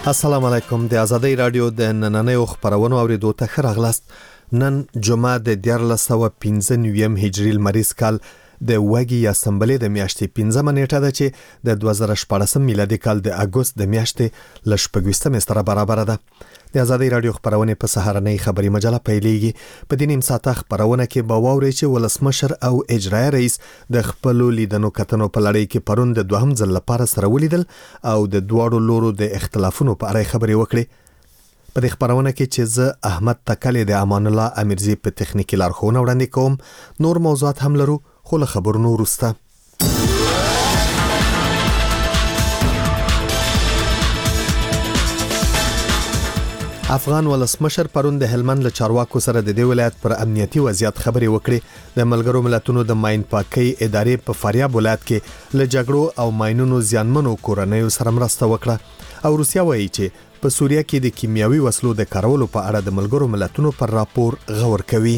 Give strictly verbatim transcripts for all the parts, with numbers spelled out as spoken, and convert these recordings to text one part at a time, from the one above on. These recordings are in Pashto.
السلام علیکم. د آزادۍ رادیو د نننیو خبرونو اوریدو ته ښه راغلاست. نن جمعه د دیارلس سوه پنځه نوي هجري لمریز کال د وګي یا سمبلې د میاشتې پنځمه نیټه ده چې د دوه زره شپږ میلادي کال د اگست د میاشتې ل شپږویشتمې سره برابر ده. د آزادۍ رادیو خبرونه په سهارنۍ خبري مجله پیلېږي. په دې نیم ساعته خبرونه کې به واورئ چې ولسمشر او اجرایي رئیس د خپل لیدنو کتنو په لړۍ کې پرون د دوهم ځل لپاره سره ولیدل او د دواړو لورو د اختلافونو په اړه خبري وکړي. په دې خبرونه کې چې زه احمد تکلی د امان الله امیرزی په تخنیکی لارښوونه وړاندې کوم. نور موضوعات هم لرو خو له خبرونو وروسته. افغان ولسمشر پرون د هلمند له چارواکو سره د دې ولایت پر امنیتي وضعیت خبري وکړي. د ملګرو ملتونو د ماین پاکي ادارې په فاریاب ولایت کې له جګړو او ماینونو زیانمنو کورنیو سره مرسته وکړه او روسیا وایي چې په سوریه کې د کیمیاوي وسلو د کارولو په اړه د ملګرو ملتونو پر راپور غور کوي.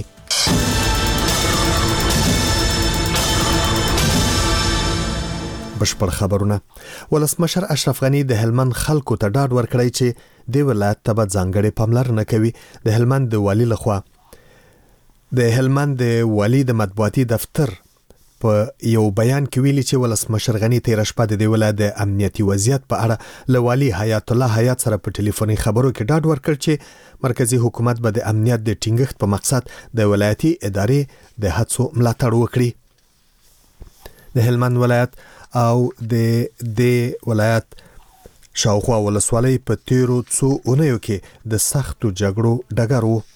بشپړ خبرونه. ولسمشر اشرف غنی د هلمند خلکو ته ډاډ ورکړی چې د ولایت ته به ځانګړې پاملرنه کوي. د هلمند د والی لخوا د هلمند د والی د مطبوعاتي دفتر په یو بیان کې ویلي چې ولسمشر غنی تیر شپه د ولایت د امنیتي وضعیت په اړه له والی حیات الله حیات سره په ټلیفوني خبرو کې ډاډ ورکړ چې مرکزی حکومت به د امنیت د ټینګښت په مقصد د ولایتي ادارې د هڅو ملاتړ وکړي. د هلمند ولایت او د د ولایت شاوخوا ولسوالۍ په تیرو څو اونیو کې د سختو جګړو ډګر وو.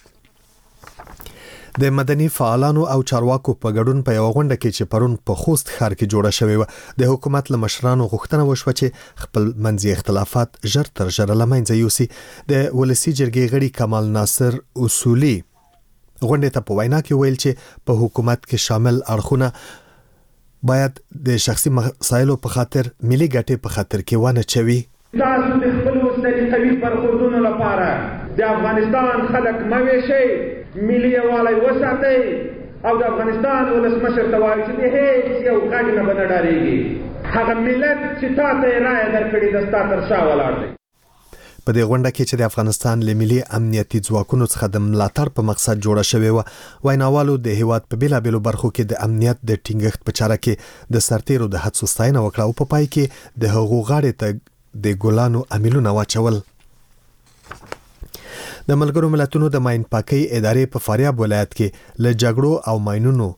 د مدني فعالانو او چارواکو په ګډون په یو غونډه کې چې پرون په خوست ښار کې جوړه شوې و د حکومت له مشرانو غوښتنه وشوه چې خپل منځي اختلافات ژر تر ژره له منځه یوسي. د ولسی جرګې غړي کمال ناصر اصولي غونډه ته په وینا کې ویل چې په حکومت کې شامل اړخونه باید د شخصي مسایلو په خاطر ملي ګټې په خاطر کې ونه چوي. تاسو د خپل سلیقوي برخوردونو لپاره د افغانستان خلک مویشي ملي یووالی وساتئ او د افغانستان ولسمشر ته وایي چې د هیڅ یو غږ نه به نه ډارېږي. هغه ملت چې تا ته یې رایه درکړې ده ستا تر شا ولاړ دی. په دې غونډه کې چې د افغانستان له ملي امنیتي ځواکونو څخه د ملاتړ په مقصد جوړه شوې و ویناوالو د هیواد په بیلابېلو برخو کې د امنیت د ټینګښت په چاره کې د سرتیرو د هڅو ستاینه وکړه او په پای کې د هغو غاړې ته د ګلانو امیلونه واچول. د ملګرو ملتونو د ماین پاکي ادارې په فاریاب ولایت کې له جګړو او ماینونو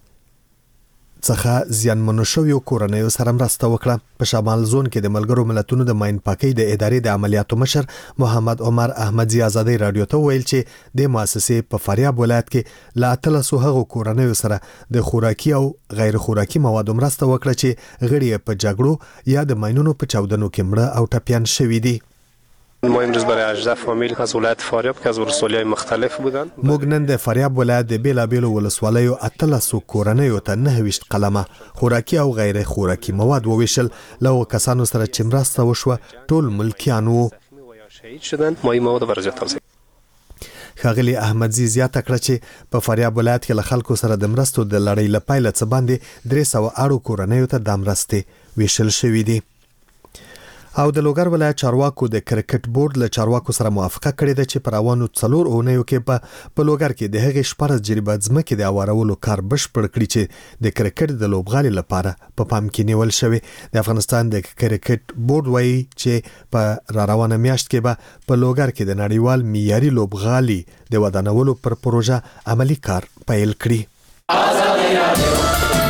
څخه زیانمنو شویو کورنیو سره مرسته وکړه. په شمال زون کې د ملګرو ملتونو د ماین پاکي د ادارې د عملیاتو مشر محمد عمر احمدزی آزادۍ رادیو ته ویل چې د مؤسسې په فاریاب ولایت کې لا اتلسو هغو کورنیو سره د خوراکي او غیر خوراکي موادو مرسته وکړه چې غړي په جګړو یا د ماینونو په چاودنو کې مړه او ټپیان شوي دي. ما امروز برای هجده فامیل از ولایت فاریاب که از ولسوالی‌های مختلف بودن موږ نن د فاریاب ولایت د بیلابېلو ولسوالیو اتلسو کورنیو ته نهه ویشت قلمه خوراکي او غیر خوراکي مواد وویشل. له کسانو سره چې مرسته وشوه ټول ملکیان وو. شهید شدن ما این مواد برای توزیع. ښاغلي احمدزی زیاته کړه چې په فاریاب ولایت کې له خلکو سره د مرستو د لړۍ له پیله څخه باندې درې سوه اړو کورنیو ته د مرستې ویشل شوي دي. او د لوګر ولایت چارواکو د کرکټ بورډ له چارواکو سره موافقه کړې ده چې پر روانو څلور اونیو کې په په لوګر کې د هغې شپږ جریبه ځمکې د اوارولو کار بشپړ کړي چې د کرکټ د لوبغالي لپاره په پام کې نیول شوی. د افغانستان د کرکټ بورډ وایي چې په را روانه میاشت کې به په لوګر کې د نړیوال معیاري لوبغالي د ودانولو پر پروژه عملی کار پیل کړي.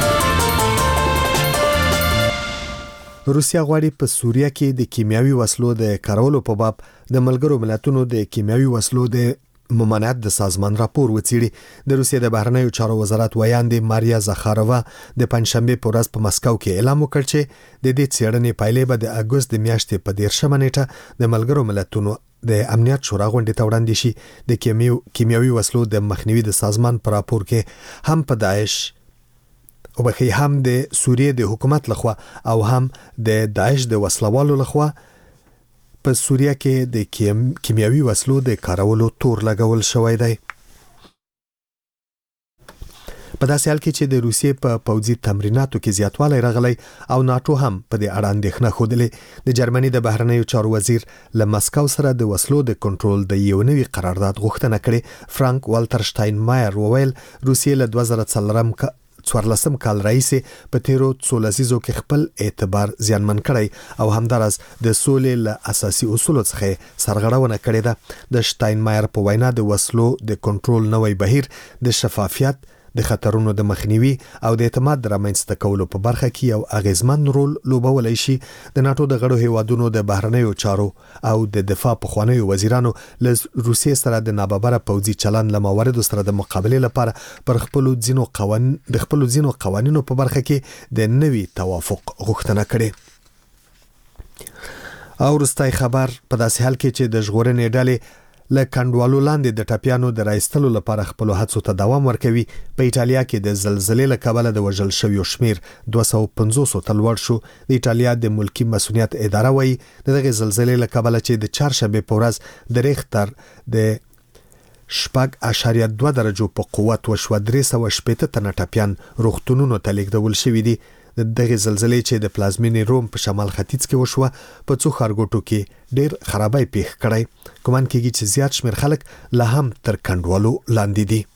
روسیا غواړي په سوریه کې د کیمیاوي وسلو د کارولو په باب د ملګرو ملتونو د کیمیاوي وسلو د ممانعت د سازمان راپور وڅېړي. د روسیې د بهرنیو چارو وزارت ویاندې ماریا زخاروا د پنځشنبې په ورځ په مسکو کې اعلان وکړ چې د دې څېړنې پایلې به د اګوست د میاشتې په دیرشمه نیټه د ملګرو ملتونو د امنیت شورا غونډې ته وړاندې شي. د کیمیاوي وسلو د مخنیوي د سازمان په راپور کې هم په داعش او بخی هم د سوریې د حکومت لخوا او هم د داعش د وسلوالو لخوا په سوریه کې د کیمیاوي وسلو د کارولو تور لګول شوی دی. په داسې حال کې چې د روسیې په پوځي تمریناتو کې زیاتوالی راغلی او ناتو هم په دې اړه اندېښنه ښودلې. د جرمني د بهرنیو چارو وزیر له مسکو سره د وسلو د کنټرول د یو نوي قرارداد غوښتنه کړې. فرانک والتر شتاینمایر وویل روسیې له دوه زره څلورم څوارلسم کال راهیسې په تیرو څو لسیزو کې خپل اعتبار زیانمن کړی او همداراز د سولې له اساسي اصولو څخه سرغړونه کړې ده. د شتاینمایر په وینا د وسلو د کنټرول نوی بهیر د شفافیت، د خطرونو د مخنیوي او د اعتماد د رامنځته کولو په برخه کې یو اغیزمن رول لوبولی شي. د ناتو د غړو هیوادونو د بهرنیو چارو او د دفاع پخوانیو وزیرانو له روسیې سره د ناببره پوځي چلند له مواردو سره د مقابلې لپاره پر خپلو ځینو قوانین د خپلو ځینو قوانینو په برخه کې د نوي توافق غوښتنه کړې. او وروستی خبر په داسې حال کې چې د ژغورنې ډلې له کنډوالو لاندې د ټپیانو د راایستلو لپاره خپل هڅو ته دوام ورکوي. په ایټالیا کې د زلزلې له کبله د وژل شویو شمیر دوه سوه پنځوس ته لوړ شو. د ایټالیا د ملکی مسؤلیت اداره وایي د دغه زلزلې له کبله چې د چهارشنبه په ورځ د ریختر د شپږ اعشاریه دوه درجو په قوت وشوه. درې سوه شپېته تنه ټپیان روغتونونو ته لیږدول شوي دي. د دغه زلزلې چې د پلازمینې روم په شمال ختیځ کې وشوه په څو ښارګوټو کې ډېر خرابای پیښ کړی. ګمان کېږي چې زیات شمېر خلک لا هم تر کنډوالو لاندې دي.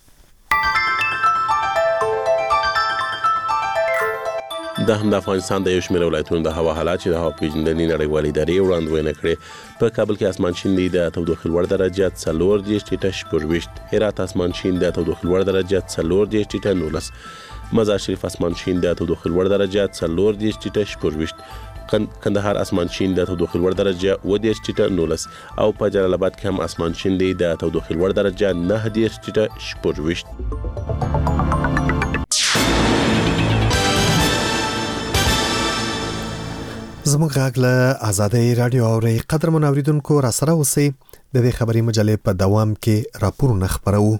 د هم د افغانستان د یو شمېر ولایتونو د هوا حالات چې د هوا پیژندنې نړیوالې ادارې وړاندوینه کړې. په کابل کې اسمان شین دی، د تودوخې لوړ درجه څلور دېرش ټیټه شپږویشت. هرات اسمان شین، د تودوخې لوړ درجه څلور دېرش ټیټه نولس. مزار شریف اسمان شین، د تودوخې لوړ درجه څلور دېرش ټیټه شپږویشت. کندهار اسمان شین، د تودوخې لوړ درجه اووه دېرش ټیټه نولس. او په جلال آباد کې هم اسمان شین دی، د تودوخې لوړ درجه نهه دېرش ټیټه شپږویشت. زموږ غږ له آزادۍ رادیو اورئ. قدرمن اوریدونکو را سره اوسئ. د دې خبري مجلې په دوام کې راپورونه خپرو.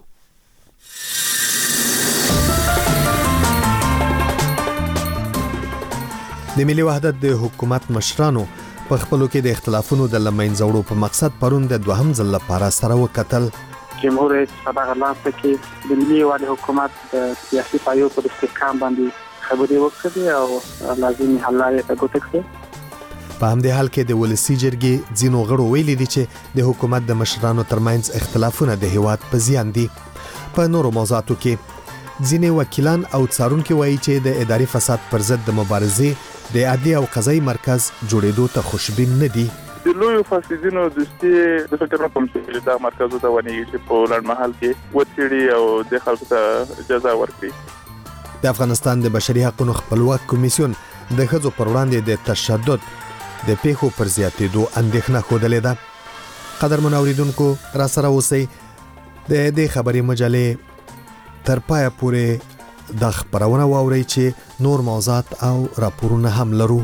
د ملي وحدت د حکومت مشرانو په خپلو کې د اختلافونو د لمنځه وړو په مقصد پرون د دوهم ځل لپاره سره وکتل. جمهور رئیس په دغه لاس کې د ملي وحدت حکومت د سیاسي پایو پر استحکام باندې خبرې وکړې او لازمي حل لارې ته ګوته کړې. په همدې حال کې د ولسی جرګې ځینو غړو ویلي دي چې د حکومت د مشرانو ترمنځ اختلافونه د هیواد په زیان دي. په نورو موضوعاتو کې ځینې وکیلان او څارونکي وایي چې د اداري فساد پر ضد د مبارزې د عدلي او قضایي مرکز جوړېدو ته خوشبین نه دي. د لویو فاسدینو دوستي د فکر نه کوم چې دا مرکز ته ونیږي چې په لړ محل کې وڅېړي او د خلکو ته جزا ورکړي. د افغانستان د بشري حقوقو خپلواک کمیسیون د ښځو پر وړاندې د تشدد د پیښو پر زیاتېدو اندېښنه ښودلې ده. قدرمن اوریدونکو را سره اوسئ. د دې خبري مجلې تر پایه پورې د خبرونه واورئ چې نور موضوعات او راپورونه هم لرو.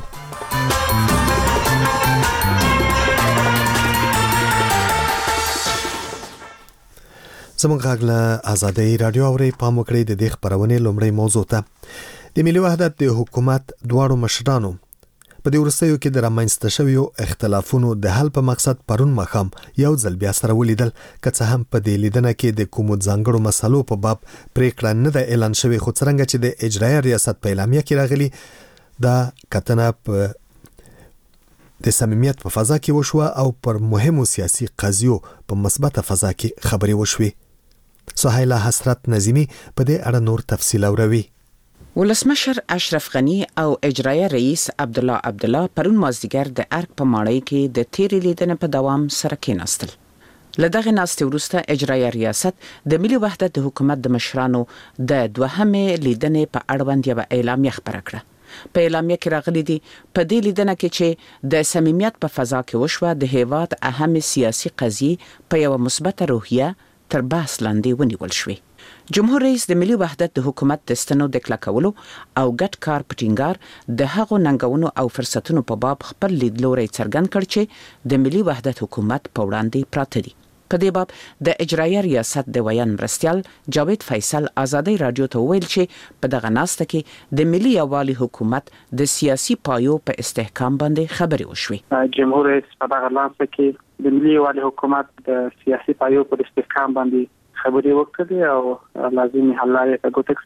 زموږ غږ له آزادۍ رادیو اورئ. پام وکړئ د دې خبرونې لومړی موضوع ته. د ملي وحدت د حکومت دواړو مشرانو په دې ورستیو کې د رامنځته شویو اختلافونو د حل په مقصد پرون ماښام یو ځل بیا سره ولیدل. که څه هم په دې لیدنه کې د کومو ځانګړو مسلو په باب پریکړه نه ده اعلان شوې، خو څرنګه چې د اجرایه ریاست په اعلامیه کې راغلي دا کتنه په د صمیمیت په فضا کې وشوه او پر مهمو سیاسي قضیو په مثبته فضا کې خبرې وشوې. سهیلا حسرت نظیمی په دې اړه نور تفصیل اوروي. ولسمشر اشرف غنی او اجرایه رئیس عبدالله عبدالله پرون مازدیګر د ارګ په ماڼۍ کې د تیرې لیدنې په دوام سره کېناستل. له دغه ناستې وروسته اجرایه ریاست د ملي وحدت د حکومت د مشرانو د دوهمې لیدنې په اړوند یوه اعلامیه خپره کړه. په اعلامیه کې راغلي دي په دې لیدنه کې چې د صمیمیت په فضا کې وشوه د هیواد اهم سیاسي قضیې په یوه مثبته روحیه تر بحث لاندې ونیول شوې. جمهور رئیس د ملي وحدت د حکومت د ستنو د کلکولو او ګډ کار په ټینګار د هغو ننګونو او فرصتونو په باب خپل لیدلوری څرګند کړ چې د ملي وحدت حکومت په وړاندې پراته دي. په دې باب د اجرایه ریاست د ویان مرستیال جاوید فیصل آزادۍ رادیو ته وویل چې په دغه ناسته کې د ملي یووالي حکومت د سیاسي پایو په استحکام باندې خبرې وشوې. جمهور رئیس په دغه ناسته کې د ملي یووالي حکومت د سیاسي پایو په استحکام باندې خبرې وکړې او لازمي حل لارې ته ګوته کړې.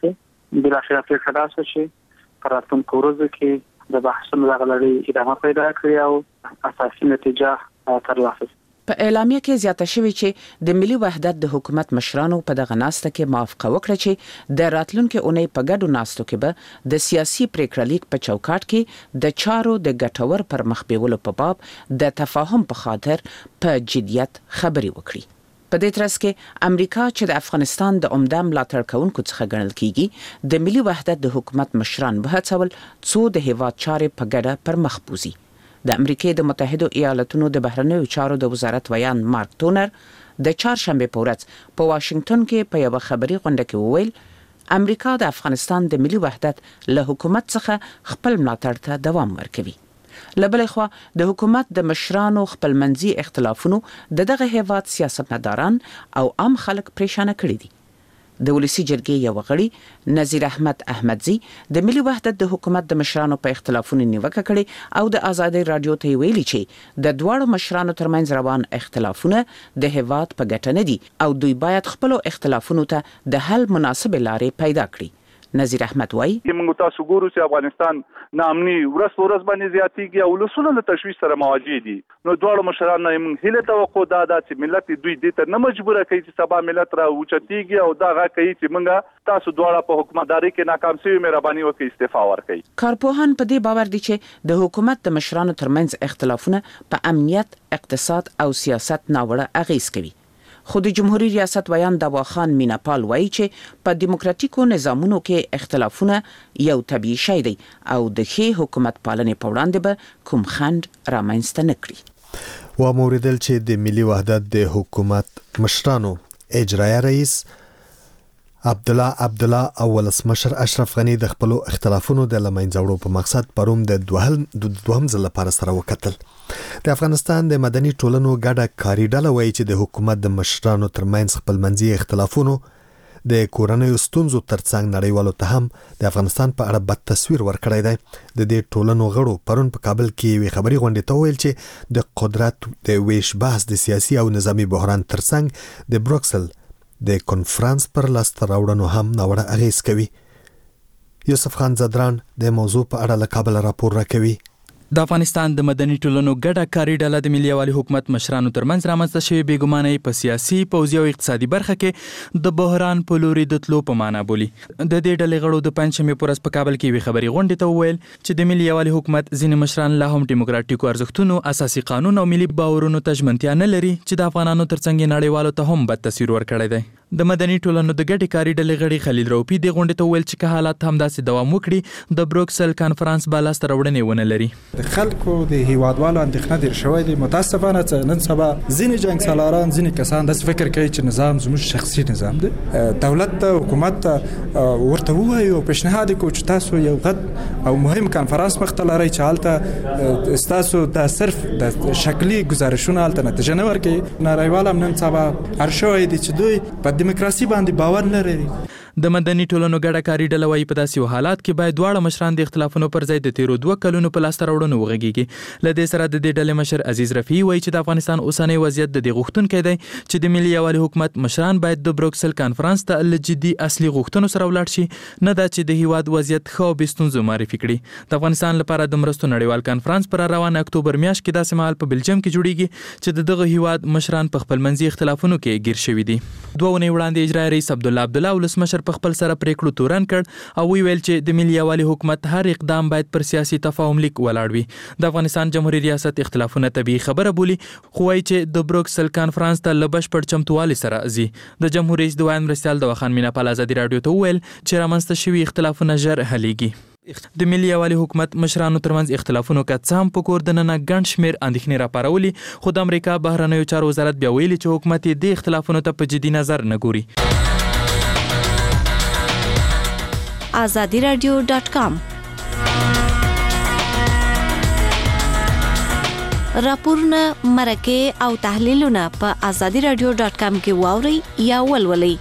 بل اخر په خلاص شي پراتون کورزه کې د بحثونو لغړې ادامه پیدا کړی او اساسي نتیجه ترلاسه. په اعلامیه کې زیاته شوی چې د ملي وحدت د حکومت مشرانو په دغه ناسته کې موافقه وکړه چې د راتلونکو اونۍ په ګډو ناستو کې به د سیاسي پریکړه لیک په چوکاټ کې د چارو د ګټور پرمخ بیولو په باب د تفاهم په خاطر په جديت خبري وکړي. په دې ترڅ کې امریکا چې د افغانستان د عمده ملاتړ کوونکو څخه ګڼل کیږي د ملي وحدت د حکومت مشران به هڅول څو د هیواد چارې په ګډه پرمخ بوزي. د امریکای د متحده ایالاتونو د بهرنیو چارو د وزارت ویان مارک تونر د چهارشنبه په ورځ په واشنگټن کې په یو خبري غونډه کې وویل امریکا د افغانستان د ملي وحدت له حکومت څخه خپل ملاتړ ته دوام ورکوي. لبلې خو د حکومت د مشرانو خپلمنځي اختلافونو د دغه هیواد سیاستمداران او عام خلک پریشان کړي دي. د ولسی جرګې یو غړي نذیر احمد احمدزي د ملي وحدت د حکومت د مشرانو په اختلافونو نیوکه کړې او د آزادۍ رادیو ته ویلي چې د دوړو مشرانو ترمنځ روان اختلافونه د هیواد په ګټه نه دي او دوی باید خپل اختلافونو ته د حل مناسب لارې پیدا کړي. نذیر احمد وای موږ تاسو ګورو چې افغانستان نامني ورس ورس باندې زیاتیږي او لسونه له تشویش سره مواجه دي. نو دوه مشران نه موږ هله توقع دا ده چې ملت دوی دې ته نه مجبوره کوي چې سبا ملت را اوچتيږي او دا غا کوي چې موږ تاسو دوه په حکومتداري کې ناکام شوي مهرباني وکړئ استعفا ورکړئ. کارپوهان په دې باور دي چې د حکومت د مشرانو ترمنځ اختلافونه په امنیت، اقتصاد او سیاست ناوړه اغیز کوي. خو د جمهوریت ریاست ویان دواخان میناپال وایي چې په دیموکراتیکو نظامونو کې اختلافونه یو طبيعي شی دی او د ښې حکومت پالنې په وړاندې به کوم خنډ رامنځته نه کړي. و موریدل چې د ملي وحدت د حکومت مشرانو اجرایي رئیس عبدالله عبدالله او ولسمشر اشرف غنی د خپل اختلافونو د لمنځوړو په مقصد پروم د دوهم د دوهم ځل لپاره سره وکتل. د افغانستان د مدني ټولنو ګډه کاری ډله وایي چې د حکومت د مشرانو ترمنځ خپلمنځي اختلافونو د کورنیو ستونزو ترڅنګ نړیوالو ته هم د افغانستان په اړه بد تصویر ورکړی دی. د دې ټولنو غړو پرون په کابل کې وی خبري غونډه ته ویل چې د قدرت د ویش بحث د سیاسي او نظامی بحران ترڅنګ د بروکسل د کنفرانس پر لاس راوړنو هم ناوړه اغیز کوي. یوسف خان زدران د موضوع په اړه له کابل راپور راکوي. د افغانستان د مدني ټولنو ګډه کاری ډله د ملي والي حکومت مشرانو ترمنځ رامنځته شوی بیګمانۍ په سیاسي، پوځي او اقتصادي برخه کې د بحران په لوري د تلو په معنا بولي. د دې ډلې غړو د پنځمې پورس په کابل کې وی خبري غونډه ته وویل چې د ملي والي حکومت ځینې مشران لا هم دیموکراتیکو ارزښتونو، اساسي قانون او ملي باورونو ته ژمنتیا نه لري چې د افغانانو ترڅنګ نړیوالو ته هم بد تصویر ورکړی دی. د مدني ټولنو د ګډې کاری ډلې غړي خلیل روپی د غونډې ته ویل چې که حالات هم داسې دوام وکړي د بروکسل کانفرنس به لاسته راوړنې ونه لري. د خلکو د هیوادوالو اندېښنه ډېر شوی دی. متاسفانه چې نن سبا ځینې جنګ سالاران، ځینې کسان داسې فکر کوي چې نظام زموږ شخصي نظام دی. دولت ته، حکومت ته ورته ووایو او پیشنهاد کوو چې تاسو یو غټ او مهم کانفرنس مخته لرئ چې هلته ستاسو د صرف د شکلي ګزارشونه هلته نتیجه نه ورکوي. نړیوال هم نن سبا هر شوی دی چې دوی په دیموکراسي باندې باور نه لري. د مدني ټولنو ګډه کاری ډله وايي په داسې حالات کې باید دواړه مشران د اختلافونو پر ځای د تیرو دوه کلونو په لاسته راوړنو وغږیږي. له دې سره د دې ډلې مشر عزیز رفیعي وايي چې د افغانستان اوسنی وضعیت د دې غوښتونکی دی چې د ملي یووالي حکومت مشران باید د بروکسل کانفرنس ته له جدي اصلي غوښتنو سره ولاړ شي، نه دا چې د هیواد وضعیت ښه او بې ستونزو معرفي کړي. د افغانستان لپاره د مرستو نړیوال کانفرنس پر روان اکتوبر میاشت کې داسې مهال په بلجیم کې جوړیږي چې د دغه هیواد مشران په خپلمنځي اختلافونو کې ګیر شوي دي. دوه ونې وړاندې اجرایي رئیس عبدالله عبدالله ولسمشر په خپل سره پریکړو تورن کړ او ویل چې د ملي یووالي حکومت هر اقدام باید پر سیاسي تفاهم لیک ولاړ وي. د افغانستان جمهوریت ریاست اختلافونه طبيعي خبره بولي، خو وايي چې د بروکسل کانفرنس ته له بشپړ چمتووالي سره ځي. د جمهوریت رئیس د ویان مرستیال دواخان میناپال آزادي رادیو ته ویل چې رامنځته شوي اختلافونه ژر حلیږي. د ملي یووالي حکومت مشرانو ترمنځ اختلافونو که څه هم په کور دننه ګڼ شمېر اندېښنې راپارولي، خو د امریکا بهرنیو چارو وزارت بیا ویلي چې حکومت یې دې اختلافونو ته په جدي نظر نه ګوري. آزادی رادیو ډاٹ کام راپورونه، مرکې او تحلیلونه په آزادی رادیو ډاٹ کام کې واورئ یا ولولئ.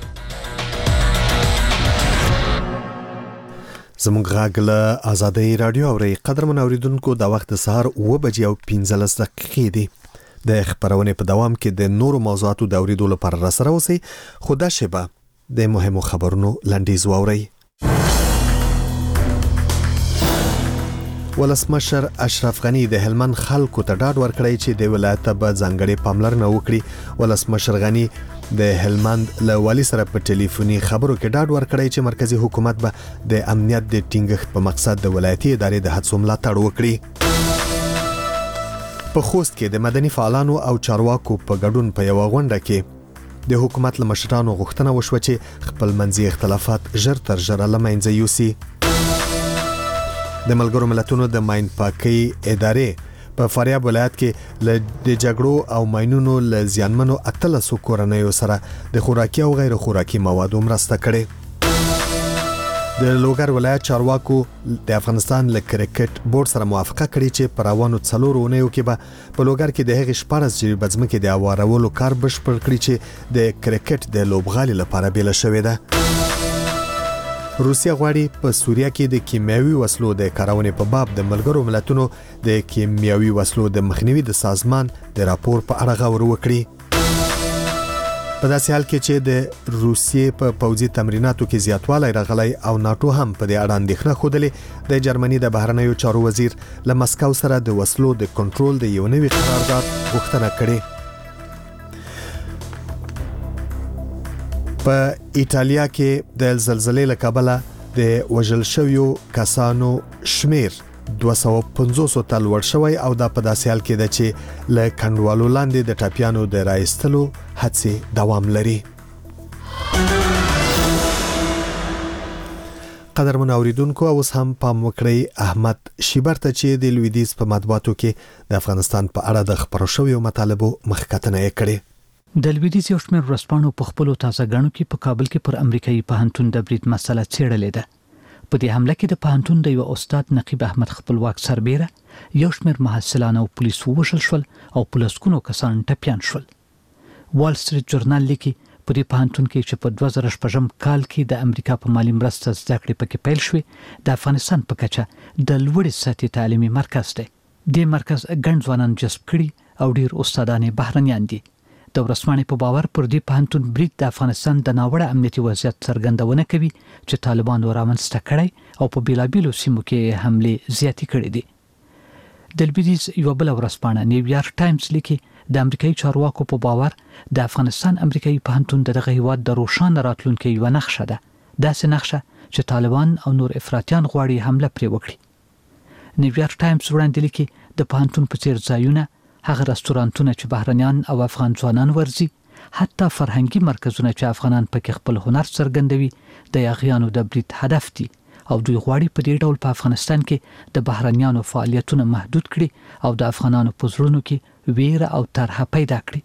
زموږ غږ له آزادی رادیو اورئ. قدرمن اوریدونکو، د وخت د سهار اوه بجې او پنځلس دقیقې دي. د خبرونې په دوام کې د نورو موضوعاتو د اوریدو لپاره را سره اوسئ، خو دا شیبه د مهمو خبرونو لنډیز واورئ. ولسمشر اشرف غنی د هلمند خلکو ته ډاډ ورکړی چې د ولایت په ځانګړي پاملرنه وکړي. ولسمشر غنی د هلمند له والی سره په ټلیفوني خبرو کې ډاډ ورکړی چې مرکزی حکومت به د امنیت د ټینګښت په مقصد د ولایتي ادارې د هڅو ملاتړ وکړي. په خوست کې د مدني فعالانو او چارواکو په ګډون په یو غونډه کې د حکومت له مشرانو غوښتنه وشوه چې خپل منځي اختلافات ژر تر ژره له منځه یوسي. د ملګرو ملتونو د ماین پاکي ادارې په فاریاب ولایت کې له د جګړو او ماینونو له زیانمنو اتلس کورنیو سره د خوراکي او غیر خوراکي موادو مرسته کړې. د لوګر ولایت چارواکو د افغانستان له کرکټ بورډ سره موافقه کړې چې پر روانو څلور اونیو کې به په لوګر کې د هغې شپاړس جریبه ځمکې د اوارولو کار بشپړ کړي چې د کرکټ د لوبغالي لپاره بیله شوې ده. روسیا غواړي په سوریه کې د کیمیاوي وسلو د کارونې په باب د ملګرو ملتونو د کیمیاوي وسلو د مخنیوي د سازمان د راپور په اړه غور وکړي. په داسې حال کې چې د روسیې په پوځي تمریناتو کې زیاتوالی راغلی او ناتو هم په دې اړه اندېښنه ښودلې، د جرمني د بهرنیو چارو وزیر له مسکو سره د وسلو د کنټرول د یو نوي قرارداد غوښتنه کړې. په ایټالیا کې د زلزلې له کبله د وژل شویو کسانو شمیر دوه سوه پنځوس ته لوړ شوی او دا په داسې حال کې ده چې له کنډوالو لاندې د ټاپیانو د راایستلو هڅې دوام لري. قدرمن اوریدونکو، اوس هم پام وکړئ احمد شیبر ته چې د لویدیز په مطبوعاتو کې د افغانستان په اړه د خبرو شویو مطالبو مخکتنه یې کړې. د لویدیز یو شمېر ورځپاڼو په خپلو تازه ګڼو کې په کابل کې پر امریکایي پوهنتون د برید مسله څېړلې ده. په دې حمله کې د پوهنتون د یو استاد نقیب احمد خپلواک سربیره یو شمېر محصلان او پولیس ووژل شول او په لسګونو کسان ټپیان شول. وال سټریټ ژورنال لیکي په دې پوهنتون کې چې په دوه زره شپږم کال کې د امریکا په مالي مرسته زده کړې پکې پیل شوې، د افغانستان په کچه د لوړې سطحې تعلیمي مرکز دی. دې مرکز ګڼ ځوانان جذب کړي او ډېر استادان یې بهرنیان دي. د ورځپاڼې په باور پر دې پوهنتون برید د افغانستان د ناوړه امنیتي وضعیت څرګندونه کوي چې طالبانو رامنځته کړی او په بیلابیلو سیمو کې حملې زیاتې کړې دي. د لویدیز یوه بله ورځپاڼه نیویارک ټایمز لیکي د امریکایي چارواکو په باور د افغانستان امریکایي پوهنتون د دغه هیواد د روښانه راتلونکي یوه نقشه ده، داسې نقشه چې طالبان او نور افراطیان غواړي حمله پرې وکړي. نیویارک ټایمز وړاندې لیکي د پوهنتون په څېر ځایونه، هغه رستورانتونه چې بهرنیان او افغان ځوانان ورځي، حتی فرهنګي مرکزونه چې افغانان پکې خپل هنر څرګندوي، د یاغیانو د برید هدف دي او دوی غواړي په دې ډول په افغانستان کې د بهرنیانو فعالیتونه محدود کړي او د افغانانو په زړونو کې ویره او طرحه پیدا کړي.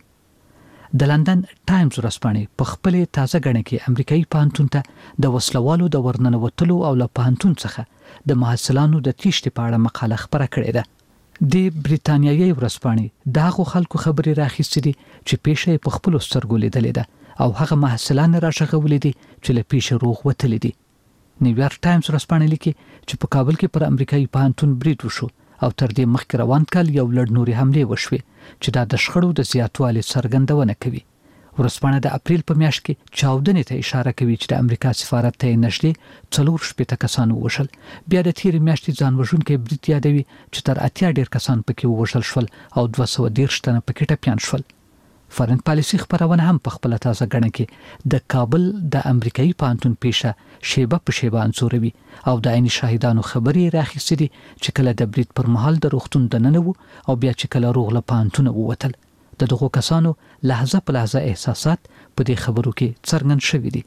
د لندن ټایمز ورځپاڼې په خپلې تازه ګڼه کې امریکایي پوهنتون ته د وسلوالو د ورننوتلو او له پوهنتون څخه د محصلانو د تیښتې په اړه مقاله خپره کړې ده. د بریتانیایي ورځپاڼې د هغو خلکو خبرې راخیستې دي چې پیښه یې په خپلو سترګو لیدلې ده او هغه محصلان راغږولي دي چې له پیښې روغ وتلي دي. نیویارک ټایمز ورځپاڼې لیکي چې په کابل کې پر امریکایي پوهنتون برید وشو او تر دې مخکې روان کال یو لړ نورې حملې وشوې چې دا د شخړو د زیاتوالي څرګندونه کوي. ورځپاڼه د اپریل په میاشت کې چاودنې ته اشاره کوي چې د امریکا سفارت ته نږدې څلور شپېته کسان ووژل. بیا د تېرې میاشتې ځان وژونکی برید یادوي چې تر اتیا ډېر کسان پکې ووژل شول او دوه سوه دېرش تنه پکې ټپیان شول. فارن پالیسي خبرونه هم په خپله تازه ګڼه کې د کابل د امریکایي پوهنتون پیښه شیبه په شیبه انځوروي او د عیني شاهدانو خبرې راخیستې دي چې کله د برید پر مهال د روغتون دننه وو او بیا چې کله روغ له پوهنتونه ووتل. د دغو کسانو لحظه په لحظه احساسات په دې خبرو کې څرګند شوي دي.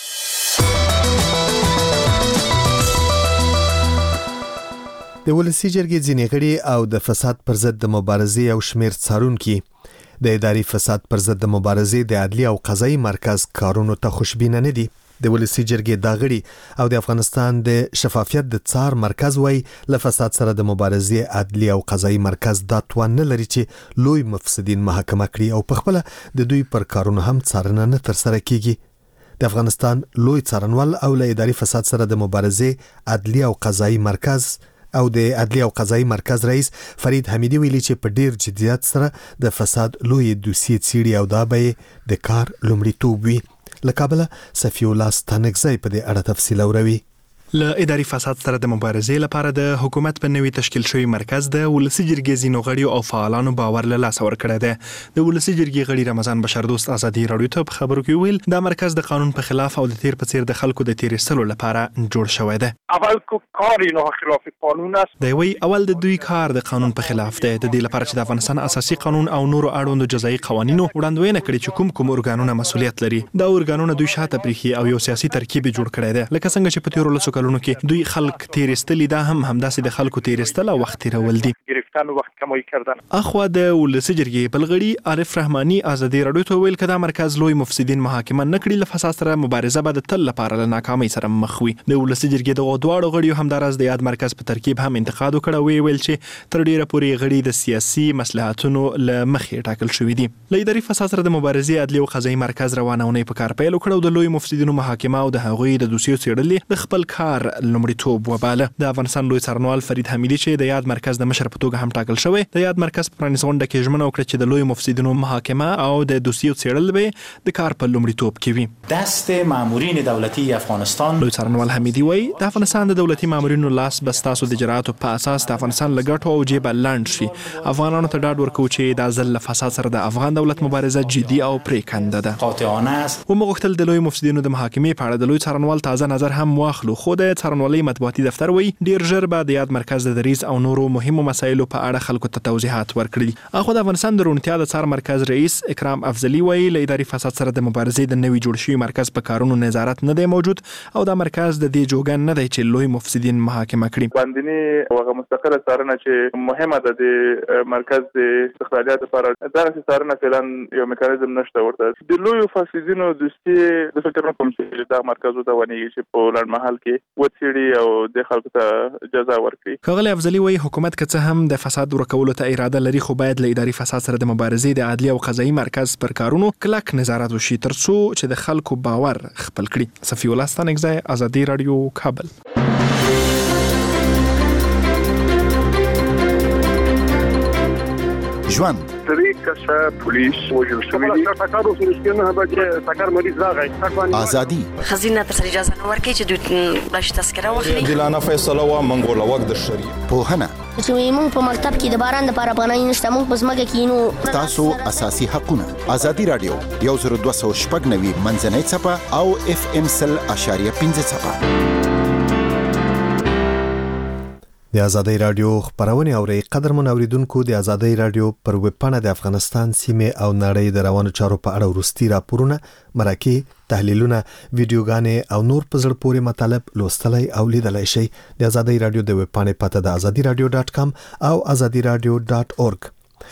د ولسي جرګې ځینې غړي او د فساد پر ضد د مبارزې او شمیر څارونکي د اداري فساد پر ضد د مبارزې د عدلي او قضایي مرکز کارونو ته خوشبینه نه دي. د ولسي جرګې دا غړي او د افغانستان د شفافیت د څار مرکز وای له فساد سره د مبارزې عدلي او قضایي مرکز دا توان نه لري چې لوی مفسدين محاکمه کړي او په خپل د دوی پر کارونو هم څارنه نه تر سره کیږي. د افغانستان لوی څارنوال او له اداري فساد سره د مبارزې عدلي او قضایي مرکز او د عدلي او قضایي مرکز رئیس فرید حمیدی ویلي چې په ډیر جدیت سره د فساد لوی دوسیې څیړي او دا به د کار لومړیتوب وي. له کابل صفی الله ستانکزی په دې اړه تفصیل اوروي. له اداري فساد سره د مبارزې لپاره د حکومت په نوي تشکیل شوی مرکز د ولسی جرګې ځینو غړیو او فعالانو باور له لاسه ورکړی دی. د ولسی جرګې غړي رمضان بشردوست ازادي رادیو ته په خبرو کې ویل دا مرکز د قانون په خلاف او د تیر په څیر د خلکو د تیرستلو لپاره جوړ شوی دی. اول کو کار اینا خلاف قانون است. دی وی اول د دوی کار د قانون په خلاف دی. د دې لپاره چې د افغانستان اساسي قانون او نورو اړوندو جزایي قوانینو وړاندوینه کړي چې کوم کوم ارګانونه مسؤلیت لري. دا ارګانونه دوی شاته پریخي او یو سیاسي ترکیب جوړ کړی دی. لکه څنګه چې په تیرو لسو کلونو کې دوی خلک تیرستلی دا هم همداسې د خلکو تیرستل او وخت تیرول دي. گرفتن وخت کمای کردن. اخوا د ولسی جرګې بلغړي عارف رحماني ازادي رادیو ته ویل کدا مرکز لوی مفسدين محاکمه نکړي له فساد سره مبارزه به د تل لپاره له ناکامۍ سره مخ وي. د ولسی جرګې د غوډواړو غړیو هم دراز د یاد مرکز په ترکیب هم انتقاد وکړ وی ویل چې تر ډیره پورې غړي د سیاسي مصلحتونو له مخې ټاکل شوې دي. له اداري فساد سره د مبارزې عدلي او قضایي مرکز روانونه په کار پیل وکړ او د لوی مفسدين محاکمه او د هغوی د دوسیو څېړلې د خپل کار لومړیتوب وباله. د افغانستان لوی څارنوال فرید حمیدي چې د یاد مرکز د مشر په توګه هم ټاکل شوی د یاد مرکز په پرانیست غونډه کې ژمنه وکړه چې د لوی مفسدینو محاکمه او د دوسیو څېړل به د کار په لومړیتوب کې وي. دست مامورین دولتي افغانستان لوی څارنوال حمیدي وایي د افغانستان د دولتي مامورینو لاس بس تاسو د اجراتو په اساس د افغانستان لګټو او جیب لاند شي. افغانانو ته ډاډ ورکوي چې د ځل فساد سره د افغان دولت مبارزه جدي او پریکنده ده. قاطعانه است. و مغتل د لوی مفسدینو د محاکمې په اړه د لوی څارنوال تازه نظر هم واخلو. خو د څارنوالۍ مطبوعاتي دفتر وایي ډیر ژر به د یاد مرکز د دریځ او نورو مهمو مسایلو په اړه خلکو ته توضیحات ورکړي. اخو د افغانستان د روڼتیا د څار مرکز رئیس اکرام افضلی وایي له اداري فساد سره د مبارزې د نوي جوړ شوي مرکز په کارونو نظارت نه دی موجود او دا مرکز د دې جوګن نه دی چې لوی مفسدين محاکمه کړي. باندې هغه مستقله څارنه چې مهمه ده د مرکز د استقلالیت لپاره دا څارنه فعلا یو میکانیزم نشته ورته. د لوی مفسدینو دوستي د فکر کوم چې دا مرکز د ونی چې په لړ محل کې وڅېړي او د خلکو ته جزا ورکړي. خغلی افضلی وایي حکومت که څه هم د فساد ورکولو ته اراده لري خو باید له اداري فساد سره د مبارزې د عدلي او قضایي مرکز پر کارونو کلک نظارت وشي ترڅو چې د خلکو باور خپل کړي. صفی الله ستانکزی ازادي رادیو کابل. ژوند طریق کسا پولیس وجل شوی دی تاکارو سرسکنه به تاکار مریض راغی ازادي خزینه تر اجازه نه ورکړي چې دوی باش تذکره واخلي. دلانه فیصله وا منګول وخت د شری په هنه چې موږ په مکتب کې د باران د لپاره بنای نشته موږ په ځمکه کې نو تاسو اساسي حقونه ازادي رادیو یو زر دوه سوه شپږ نوي منځنۍ چپه او اف ام سل اشاریه پنځه چپه. د ازادي رادیو خبرونه اوري قدرمن اوریدونکو د ازادي رادیو پر ویب پاڼه د افغانستان سیمه او نړۍ د روانو چارو په اړه ورستي راپورونه مرکه تحلیلونه ویډیوګانې او نور په زړه پورې مطالب لوستلای او لیدلای شئ. د ازادي رادیو د ویب پاڼې پته د ازادي رادیو ډاټ کام او ازادي رادیو ډاټ اورګ.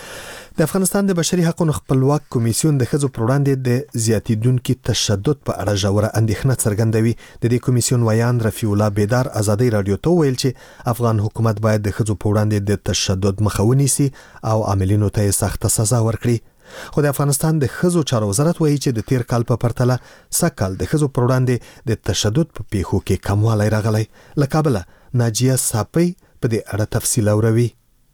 د افغانستان د بشري حقوقو خپلواک کمیسیون د ښځو پر وړاندې د زیاتیدونکو تشدد په اړه ژوره اندېښنه څرګندوي. د دې کمیسیون ویان رفیع الله بیدار ازادي رادیو ته ویل چې افغان حکومت باید د ښځو پر وړاندې د تشدد مخه ونیسي او عاملینو ته سخت سزا ورکړي. خو د افغانستان د ښځو چارو وزارت وایي چې د تیر کال په پرتله سږ د ښځو پر وړاندې د تشدد په پیښو کې کموالی راغلی. له کابله ناجیه صافی په دې اړه تفصیل اوري.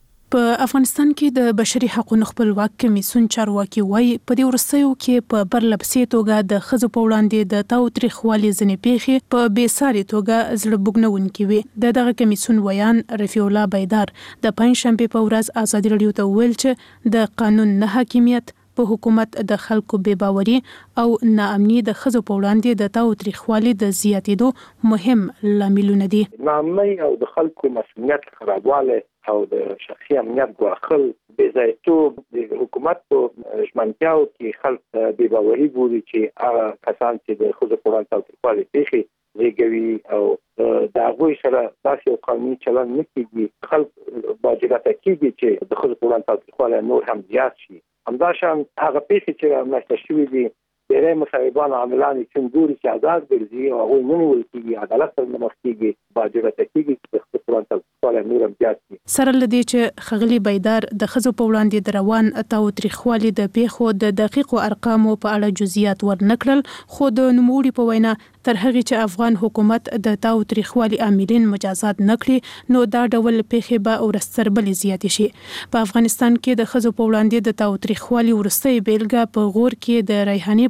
په افغانستان کې د بشري حقوقو خپلواک کمیسیون چارواکي وایي په دې ورستیو کې په برلبسې توګه د ښځو په وړاندې د تاوتریخوالي ځینې پیښې په بېساري توګه زړه بوږنونکې وي. د دغه کمیسیون ویان رفیع الله بیدار د پنځشنبې په ورځ ازادي رادیو ته ویل چې د قانون نه حاکمیت په حکومت د خلکو بې باوري او ناامني د ښځو په وړاندې د تاوتریخوالي د زیاتېدو مهم لاملونه دي. ناامني او د خلکو مسؤلیت خرابواله او د شخصي امنیت ګواښل بې ځایتوب د حکومت په ژمنتیاو کې خلک بې باوري بولي چې هغه کسان چې د ښځو په وړاندې تاوتریخوالي پیښې زیږوي او د هغوی سره داسې یو قانوني چلند نه کېږي خلک باجرته کېږي چې د ښځو په وړاندې تاوتریخوالی نور هم زیات شي. همداشان هغه پیښې چې رامنځته شوي دي ډېری مصاحبان عاملان یې چې ګوري چې آزاد ګرځي او هغوی نه نیول کېږي عدالت سره نه مخ کېږي باجرته کېږي چې د ښځو په وړاندې تاوتریخوالی نور هم زیات شي. سره له دې چې ښاغلي بیدار د ښځو په وړاندې د روان تاوتریخوالي د پیښو د دقیقو ارقامو په اړه جزئیات ورنکړل خو د نوموړي په وینا تر هغې چې افغان حکومت د تاوتریخوالي عاملین مجازات نکړي نو دا ډول پیښې به ورستر بلې زیاتې شي. په افغانستان کې د ښځو په وړاندې د تاوتریخوالي وروستۍ بیلګه په غور کې د ریحانې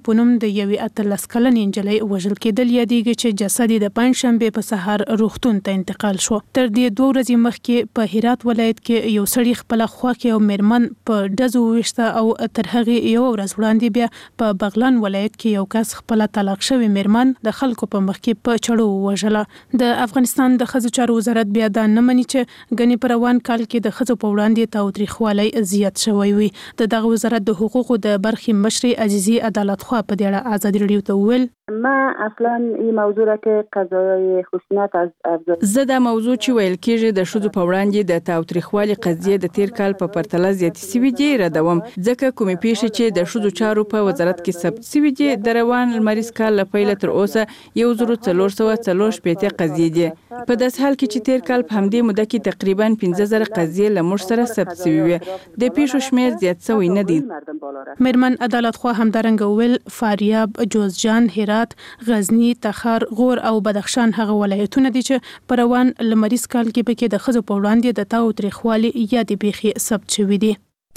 په نوم د یوې اتلس کلنې نجلۍ وژل کېدل یادېږي چې جسد یې د پنځشنبې په سهار روغتون ته انتقال شو. تر دې دوه ورځې مخکې په هرات ولایت کې یو سړی خپل خواخې او میرمن په ډزو وویشته او تر هغې یو ورځ وړاندې بیا په بغلان ولایت کې یو کس خپل طلاق شوی میرمن د خلکو په مخ کې په چړو ووژله. د افغانستان د ښځو چارو وزارت بیا دا نه مني چې ګنې په روان کال کې د ښځو په وړاندې تاوتریخوالی زیات شوی وي. د دغه وزارت د حقوقو د برخې مشري عزیزي عدالت خوا په دې اړه آزادي رادیو ته وویل ما اصلا این موضوع را که قضایای خشونت از افزایش زه دا موضوع چې ویل کېږي د ښځو په وړاندې د تاوتریخوالي قضیه د تیر کال په پرتله زیاتې سوي دي ردوم، ځکه کومې پیښې چې د ښځو چارو په وزارت کې ثبت سوي دي د روان لمریز کال له پیله تر اوسه یو زر څلور سوه څلور شپېته قضیې دي. په داسې حال کې چې تیر کال په همدې موده کې تقریبا پنځه زره قضیې له موږ سره ثبت سوي وي، د پیښو شمېر زیات سوی نه دی. میرمن عدالت خوا همدارنګه ویل فاریاب، جوزجان، هرات، غزنی، تخار، غور او بدخشان هغه ولایتونه دي چې په روان لمریز کال کې پکې د ښځو په وړاندې د تاوتریخوالي یادې پیښې ثبت شوي دي.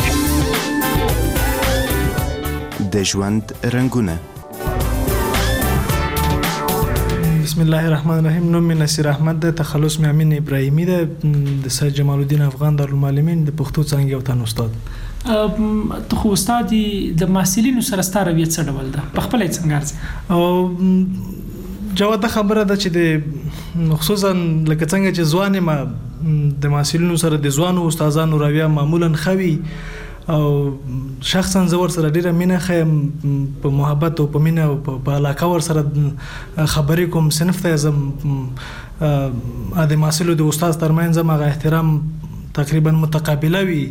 د ژوند رنګونه. بسم الله الرحمن الرحیم. نوم مې نصیر احمد ده، تخلص مې امین ابراهیمی ده، د سید جمال الدین افغان دارالمعلمین د پښتو څانګې یو تن استاد. ته خو استاد د محصلینو سره ستاره رویه څه ډول ده په خپل څنګه ارزي؟ او جواب د خبره ده چې د خصوصا لکه څنګه چې ځوان ما د محصلینو سره د ځوانو استادانو رویه معمولا خوي او شخصا زور سره ډیره مینه خیم په محبت او په مینه او په علاقه ور سره خبرې کوم صنف ته زم ا د محصلو د استاد ترمنځ ما احترام تقریبا متقابله وي.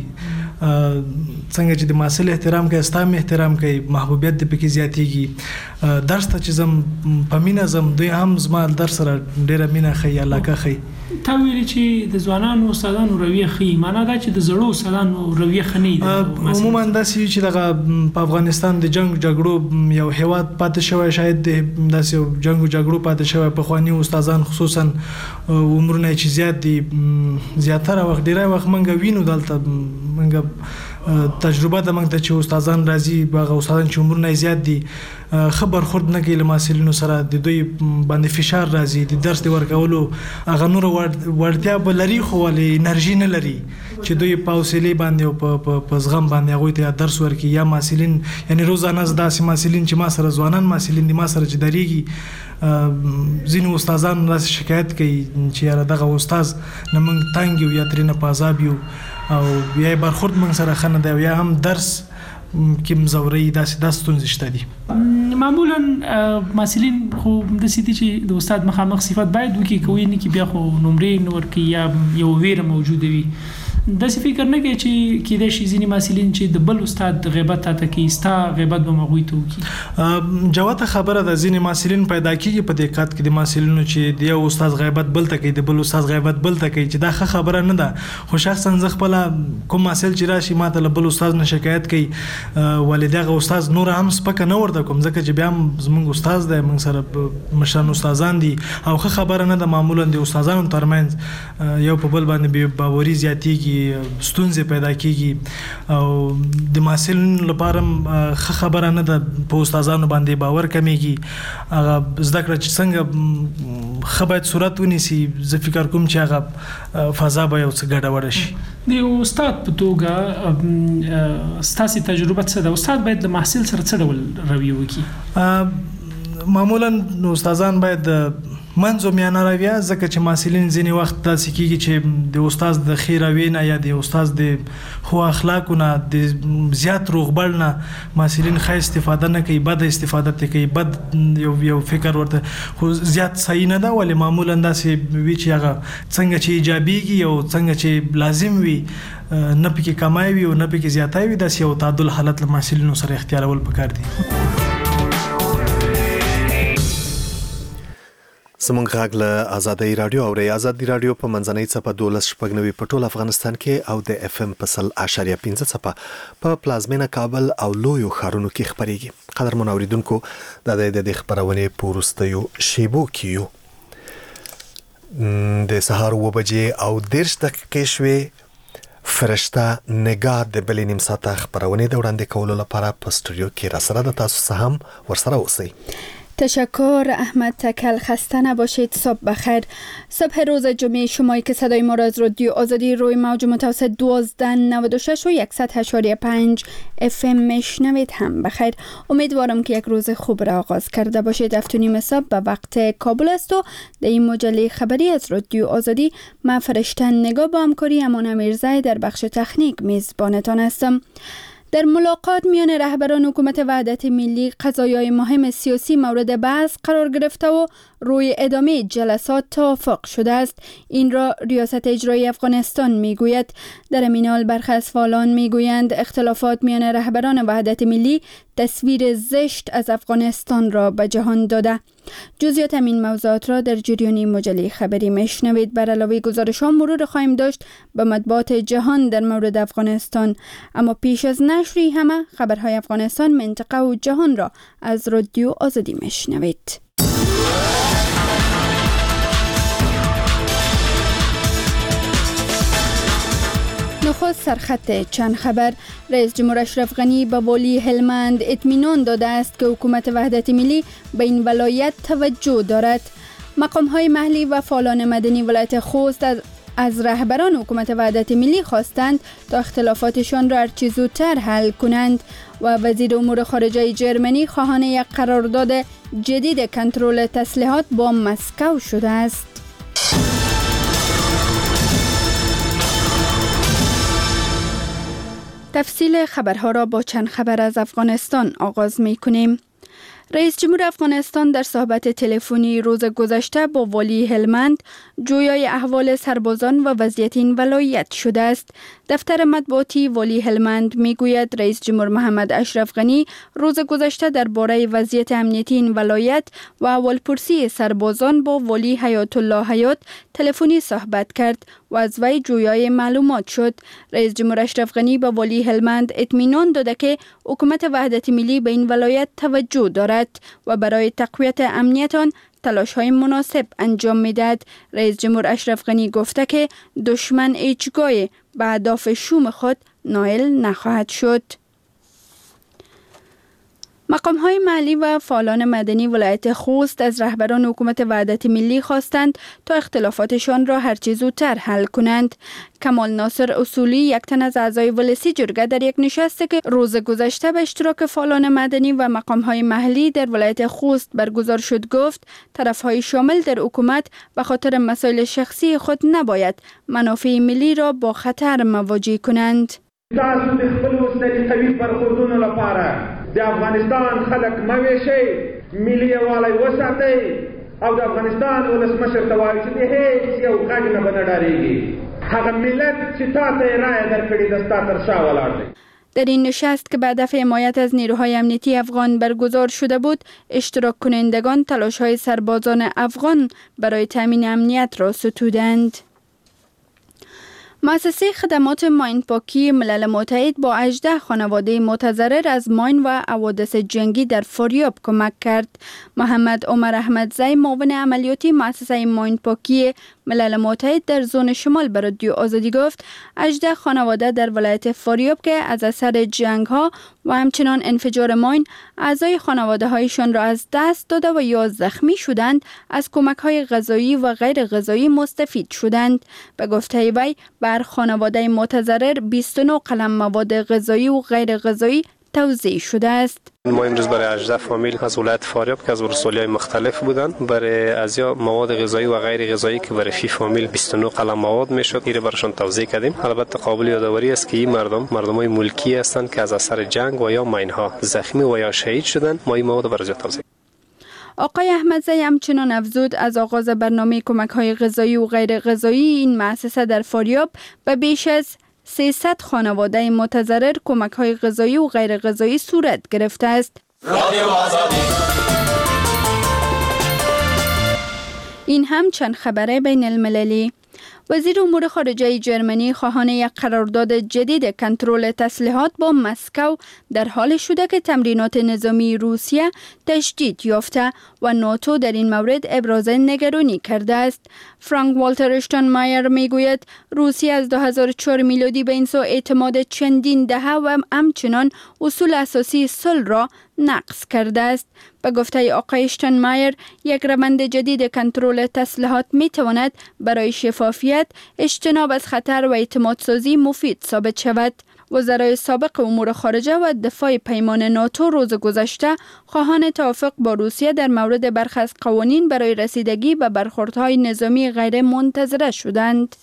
څنګه چې د محصل احترام کوي ستام احترام کوي محبوبیت د پکې زیاتیږي. درس ته چې زم په مینه زم دوی هم زما درس سره ډیره مینه خي علاقه خي. تا ویل چې د ځوانانو استادانو رویه خي، معنا دا چې د زړو استادانو رویه خني دي. عموما دا چې دغه په افغانستان د جنگ جګړو یو هیواد پاتې شوی، شاید د داسې یو جنگ جګړو پاتې شوی په خواني استادان خصوصا عمرونه چې زیات دي، زیاتره وخت ډیره وخت منګه وینو دلته منګه تجربه د موږ ته چې استادان راځي هغه استادان چې عمرونه زیات دي خبر خورد نه کوي له محصلینو سره، د دوی باندې فشار راځي د درس د ورکولو هغه نور وړتیا به لري خو ولې انرژي نه لري چې دوی په حوصله باندې او په زغم باندې هغه ته درس ورکړي. یا محصلین یعنی روزانه داسې محصلین چې ما سره ځوانان محصلین دي ما سره چې دریږي ځینو استادان راځي شکایت کوي چې یاره دغه استاد نه موږ تنګ یو یا ترې نه پازاب یو او بیا برخورد موږ سره خنه دی یا هم درس کې مزوري داسې داس ستونزې شته دي. معمولا محصلین خو د سيتي چې د استاد مخامخ صفات باید وکي کوي نه کې بیا خو نمرې نور کې یا یو ویره موجوده وي. د څه فکر نه کوي چې کې د شي ځینی محصلین چې د بل استاد غیبت ته کې استا غیبت به مغوي ته وکي. جواب خبره د ځینی محصلین پیدا کیږي په دقت کې د محصلینو چې د یو استاد غیبت بل ته کوي د بل استاد غیبت بل ته کوي چې دا خبره نه ده. خو شخصا زه خپل کوم محصل چې راشي ماته له بل استاد نه شکایت کوي والدغه استاد نور هم سپک نه ورته کوم ځکه چې بیا زمونږ استاد دی موږ سره مشران استادان دي او خبره نه ده. معمولا د استادانو ترمنځ یو په بل باندې باوري زیاتیږي، ستونزې پیدا کیږي او د محصلینو لپاره خبره نه ده په استادانو باندې باور کمیږي. هغه زده کړه چې څنګه خبرت صورت ونیسي زه فکر کوم چې هغه فضا به یو څه ګډوډ شي. د استاد په توګه ستاسو تجربه څه ده؟ استاد باید د محصل سره څه ډول رویه وکړي؟ معمولا استادان باید منځو میانه رویه ځکه چې محصلین ځینې وخت داسې کیږي چې د استاد د خیر رویې نه یا د استاد د خو اخلاقو نه د زیات روغبړ نه محصلین ښه استفاده نه کوي، بد استفاده کوي، بد یو یو فکر ورته خو زیات صحیح نه ده. ولې معمولا داسې وی چې هغه څنګه چې ایجابيږي او څنګه چې لازم وي نه پکې کمای وي او نه پکې زیاتای وي داسې یو تعادل حالت له محصلینو سره اختیارول پکار دي. سمونږ غږ له آزادۍ رادیو او ری آزادۍ رادیو په منځنۍ څپه دولس شپږ نوي په ټول افغانستان کې او د اف ام په سل اشاریه پنځه څپه په پلازمینه کابل او لویو ښارونو کې خبريږي. قدرمن اوریدونکو د دې خبرونې په وروستیو شیبو کې یو د سهار و بجې او دیرش دقیقې شوې فرشته نگاه د بلې نیم ساعته خبرونه د وړاندې کولو لپاره په استودیو کې را سره د تاسو هم ورسره اوسئ. تشکر احمد تکل. خسته نباشید. صبح بخیر. صبح روز جمعه شمایی که صدای ما را از رادیو آزادی روی موج متوسط دوازده نود و شش و صد و پنج اف ام میشنوید هم بخیر. امیدوارم که یک روز خوب را آغاز کرده باشید. هفت و نیم صبح به وقت کابل است و در این مجله خبری از رادیو آزادی من فرشته نگاه با همکاری امان میرزای در بخش تکنیک میزبانتان هستم. در ملاقات میان رهبران حکومت وحدت ملی قضایای مهم سیاسی مورد بحث قرار گرفته و روی ادامه جلسات توافق شده است. این را ریاست اجرایی افغانستان میگوید. در همین حال برخی از فعالان میگویند اختلافات میان رهبران وحدت ملی تصویر زشت از افغانستان را به جهان داده. جزئیات این موضوعات را در جریان مجله خبری میشنوید. بر علاوه گزارش ها مرور خواهیم داشت به مطبوعات جهان در مورد افغانستان. اما پیش از نشری همه خبرهای افغانستان، منطقه و جهان را از رادیو آزادی میشنوید. نخست سرخط چند خبر. رئیس جمهور اشرف غنی به والی هلمند اطمینان داده است که حکومت وحدت ملی به این ولایت توجه دارد. مقام‌های محلی و فعالان مدنی ولایت خوست از از رهبران حکومت وحدت ملی خواستند تا اختلافاتشان را هرچه زودتر حل کنند و وزیر امور خارجه جرمنی خواهان یک قرارداد جدید کنترل تسلیحات با مسکو شده است. تفصیل خبرها را با چند خبر از افغانستان آغاز می کنیم. رئیس جمهور افغانستان در صحبت تلفنی روز گذشته با والی هلمند جویای احوال سربازان و وضعیت این ولایت شده است. دفتر مطبوعاتی والی هلمند میگوید رئیس جمهور محمد اشرف غنی روز گذشته درباره وضعیت امنیتی این ولایت و احوالپرسی سربازان با والی حیات الله حیات تلفنی صحبت کرد و از وی جویای معلومات شد. رئیس جمهور اشرف غنی به والی هلمند اطمینان داده که حکومت وحدت ملی به این ولایت توجه دارد و برای تقویت امنیت آن تلاش‌های مناسب انجام می‌دهد. رئیس جمهور اشرف غنی گفته که دشمن هیچگاه به اهداف شوم خود نائل نخواهد شد. مقام‌های محلی و فعالان مدنی ولایت خوست از رهبران حکومت وحدت ملی خواستند تا اختلافاتشان را هرچه زودتر حل کنند. کمال ناصر اصولی، یک تن از اعضای ولسی جرگه، در یک نشستی که روز گذشته به اشتراک فعالان مدنی و مقام‌های محلی در ولایت خوست برگزار شد، گفت طرف‌های شامل در حکومت به خاطر مسائل شخصی خود نباید منافع ملی را با خطر مواجه کنند. تاسو د خپل وسلې قوي برخوردونو لپاره د افغانستان خلک مویشي، ملي یووالی وساتئ او د افغانستان ولسمشر ته وایي چې هیڅ یو غږ نه به نه ډارېږي. هغه ملت چې تا ته یې رایه درکړې ده ستا تر شا ولاړ دی. در این نشست که به هدف حمایت از نیروهای امنیتی افغان برگزار شده بود، اشتراک کنندگان تلاش‌های سربازان افغان برای تامین امنیت را ستودند. مؤسسه خدمات ماین پاکی ملل متحد با هجده خانواده متضرر از ماین و حوادث جنگی در فاریاب کمک کرد. محمد عمر احمدزی، معاون عملیاتی مؤسسه ماین پاکی ملل متحد در زون شمال به رادیو آزادی گفت هجده خانواده در ولایت فاریاب که از اثر جنگ ها و همچنان انفجار ماین اعضای خانواده هایشان را از دست داده و یا زخمی شدند، از کمک های غذایی و غیر غذایی مستفید شدند. به گفته وی بر خانواده متضرر بیست و نه قلم مواد غذایی و غیر غذایی توزیع شده است. ما امروز برای هجده فامیل از ولایت فاریاب که از ولسوالی‌های مختلف بودند برای ازیا مواد غذایی و غیر غذایی که برای فی فامیل بیست و نه قلم مواد میشد این براشون توزیع کردیم. البته قابل یادآوری است که این مردم مردمای ملکی هستند که از اثر جنگ و یا ماین‌ها زخمی و یا شهید شدند. ما این مواد برای توزیع. آقای احمدزی همچنان افزود از آغاز برنامه کمک‌های غذایی و غیر غذایی این مؤسسه در فاریاب به بیش از سیصد خانواده متضرر کمک‌های غذایی و غیر غذایی صورت گرفته است. این هم چند خبر بین المللی. وزیر امور خارجه جرمنی خواهان یک قرارداد جدید کنترل تسلیحات با مسکو در حال شده که تمرینات نظامی روسیه تشدید یافته و ناتو در این مورد ابراز نگرانی کرده است. فرانک والتر اشتاینمایر میگوید روسیه از دو هزار و چهار میلادی به این سو اعتماد چندین دهه و همچنان اصول اساسی صلح را نقض کرده است. به گفته آقای اشتاینمایر، یک روند جدید کنترل تسلیحات می تواند برای شفافیت، اجتناب از خطر و اعتماد سازی مفید ثابت شود. وزرای سابق امور خارجه و دفاع پیمان ناتو روز گذشته خواهان توافق با روسیه در مورد برخی از قوانین برای رسیدگی به برخوردهای نظامی غیر منتظره شدند.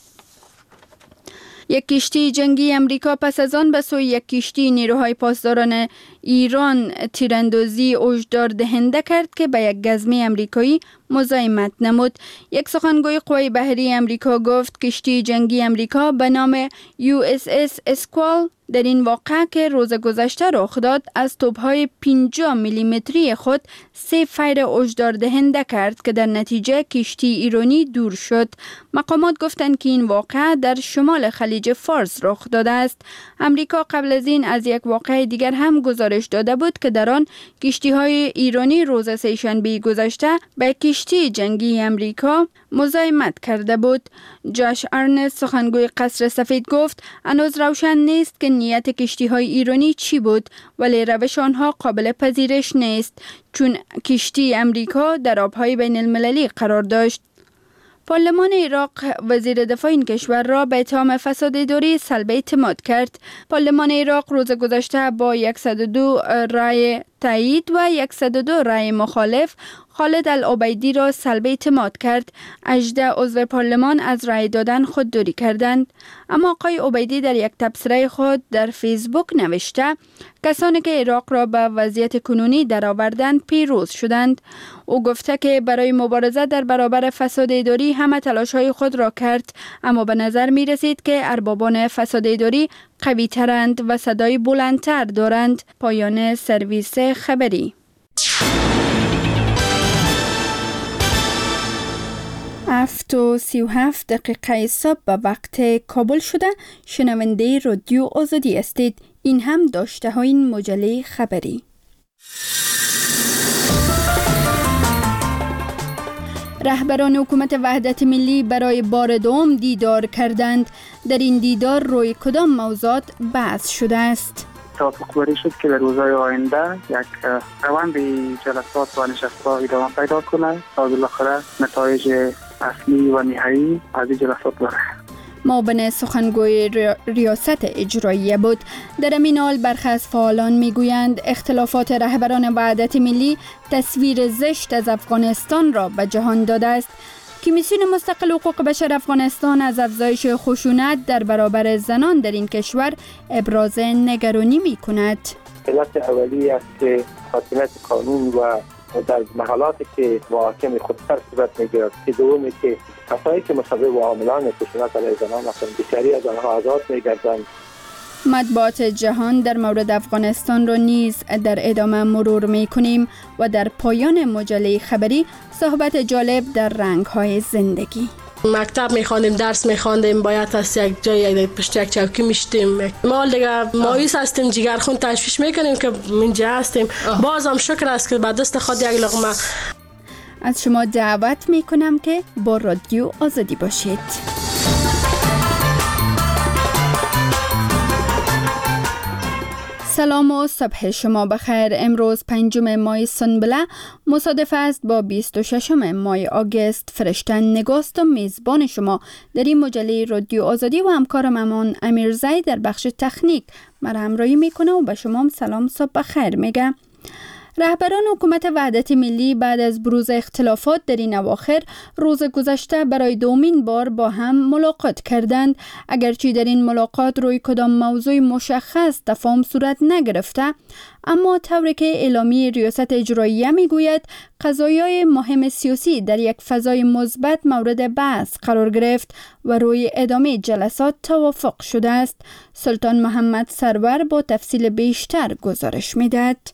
یک کشتی جنگی امریکا پس از آن به سوی یک کشتی نیروهای پاسداران ایران تیراندازی هشدار دهنده کرد که به یک گزمه امریکایی مزاحمت نمود. یک سخنگوی قوای بحری امریکا گفت کشتی جنگی امریکا به نام یو اس اس اسکوال در این واقعه که روز گذشته رخ داد از توپ‌های پنجاه میلیمتری خود سه فیر هشدار دهنده کرد که در نتیجه کشتی ایرانی دور شد. مقامات گفتند که این واقعه در شمال خلیج فارس رخ داده است. امریکا قبل از این از یک واقعه دیگر هم گزارش داده بود که در آن کشتی‌های ایرانی روز سه‌شنبه گذشته به کشتی جنگی امریکا مزاحمت کرده بود. جاش ارنست سخنگوی قصر سفید گفت هنوز روشن نیست که نیت کشتی‌های ایرانی چی بود، ولی روش آنها قابل پذیرش نیست چون کشتی امریکا در آب‌های بین المللی قرار داشت. پارلمان عراق وزیر دفاع این کشور را به اتهام فساد اداری سلب اعتماد کرد. پارلمان عراق روز گذشته با صد و دو رای تایید و صد و دو رای مخالف خالد العبیدی را سلب اعتماد کرد. هجده عضو پارلمان از رای دادن خودداری کردند. اما آقای عبیدی در یک تبصره خود در فیسبوک نوشته کسانی که عراق را به وضعیت کنونی درآوردند پیروز شدند. او گفته که برای مبارزه در برابر فساد اداری همه تلاش‌های خود را کرد، اما به نظر می رسید که اربابان فساد اداری قوی ترند و صدای بلندتر دارند. پایان سرویس خبری. هفت و سی و هفت دقیقه صبح به وقت کابل شده. شنونده رادیو آزادی هستید. این هم داشته های این مجله خبری. رهبران حکومت وحدت ملی برای بار دوم دیدار کردند. در این دیدار روی کدام موضوعات بحث شده است؟ توافق بری شد که در روزهای آینده یک روند جلسات و نشست‌ها ادامه پیدا کنه تا بالاخره نتایج اصلی و نهایی از این جلسات بره. معاون سخنگوی ریاست اجراییه بود. در این حال برخی از فعالان میگویند اختلافات رهبران وحدت ملی تصویر زشت از افغانستان را به جهان داده است. کمیسیون مستقل حقوق بشر افغانستان از افزایش خشونت در برابر زنان در این کشور ابراز نگرانی می کند. علت اولی است که حاکمیت قانون و در محلاتی که محاکم خودسر صورت میگیرد، که دومی که کسایی که مشابه و عاملان خشونت علیه زنان هستند بسیاری از آنها آزاد میگردند. مطبوعات جهان در مورد افغانستان را نیز در ادامه مرور می کنیم و در پایان مجله خبری صحبت جالب در رنگ‌های زندگی. مکتب میخواندیم، درس میخواندیم، باید از یک جای پشت یک چوکی میشتیم. ما دیگه مایوس هستیم، جگرخون تشویش میکنیم که اینجا هستیم. بازم شکر است که به دست خود یک لقمه. از شما دعوت میکنم که با رادیو آزادی باشید. سلام و صبح شما بخیر. امروز پنجم ماه سنبله مصادف است با بیست و ششم ماه آگوست. فرشتن نگاست و میزبان شما در این مجله رادیو آزادی و همکارم امان امیرزی در بخش تکنیک مرا همراهی میکنه و به شما سلام صبح بخیر میگه. رهبران حکومت وحدت ملی بعد از بروز اختلافات در این اواخر روز گذشته برای دومین بار با هم ملاقات کردند. اگرچه در این ملاقات روی کدام موضوع مشخص تفاهم صورت نگرفته، اما طوری که اعلامیه ریاست اجراییه میگوید قضایای مهم سیاسی در یک فضای مثبت مورد بحث قرار گرفت و روی ادامه جلسات توافق شده است. سلطان محمد سرور با تفصیل بیشتر گزارش میدهد.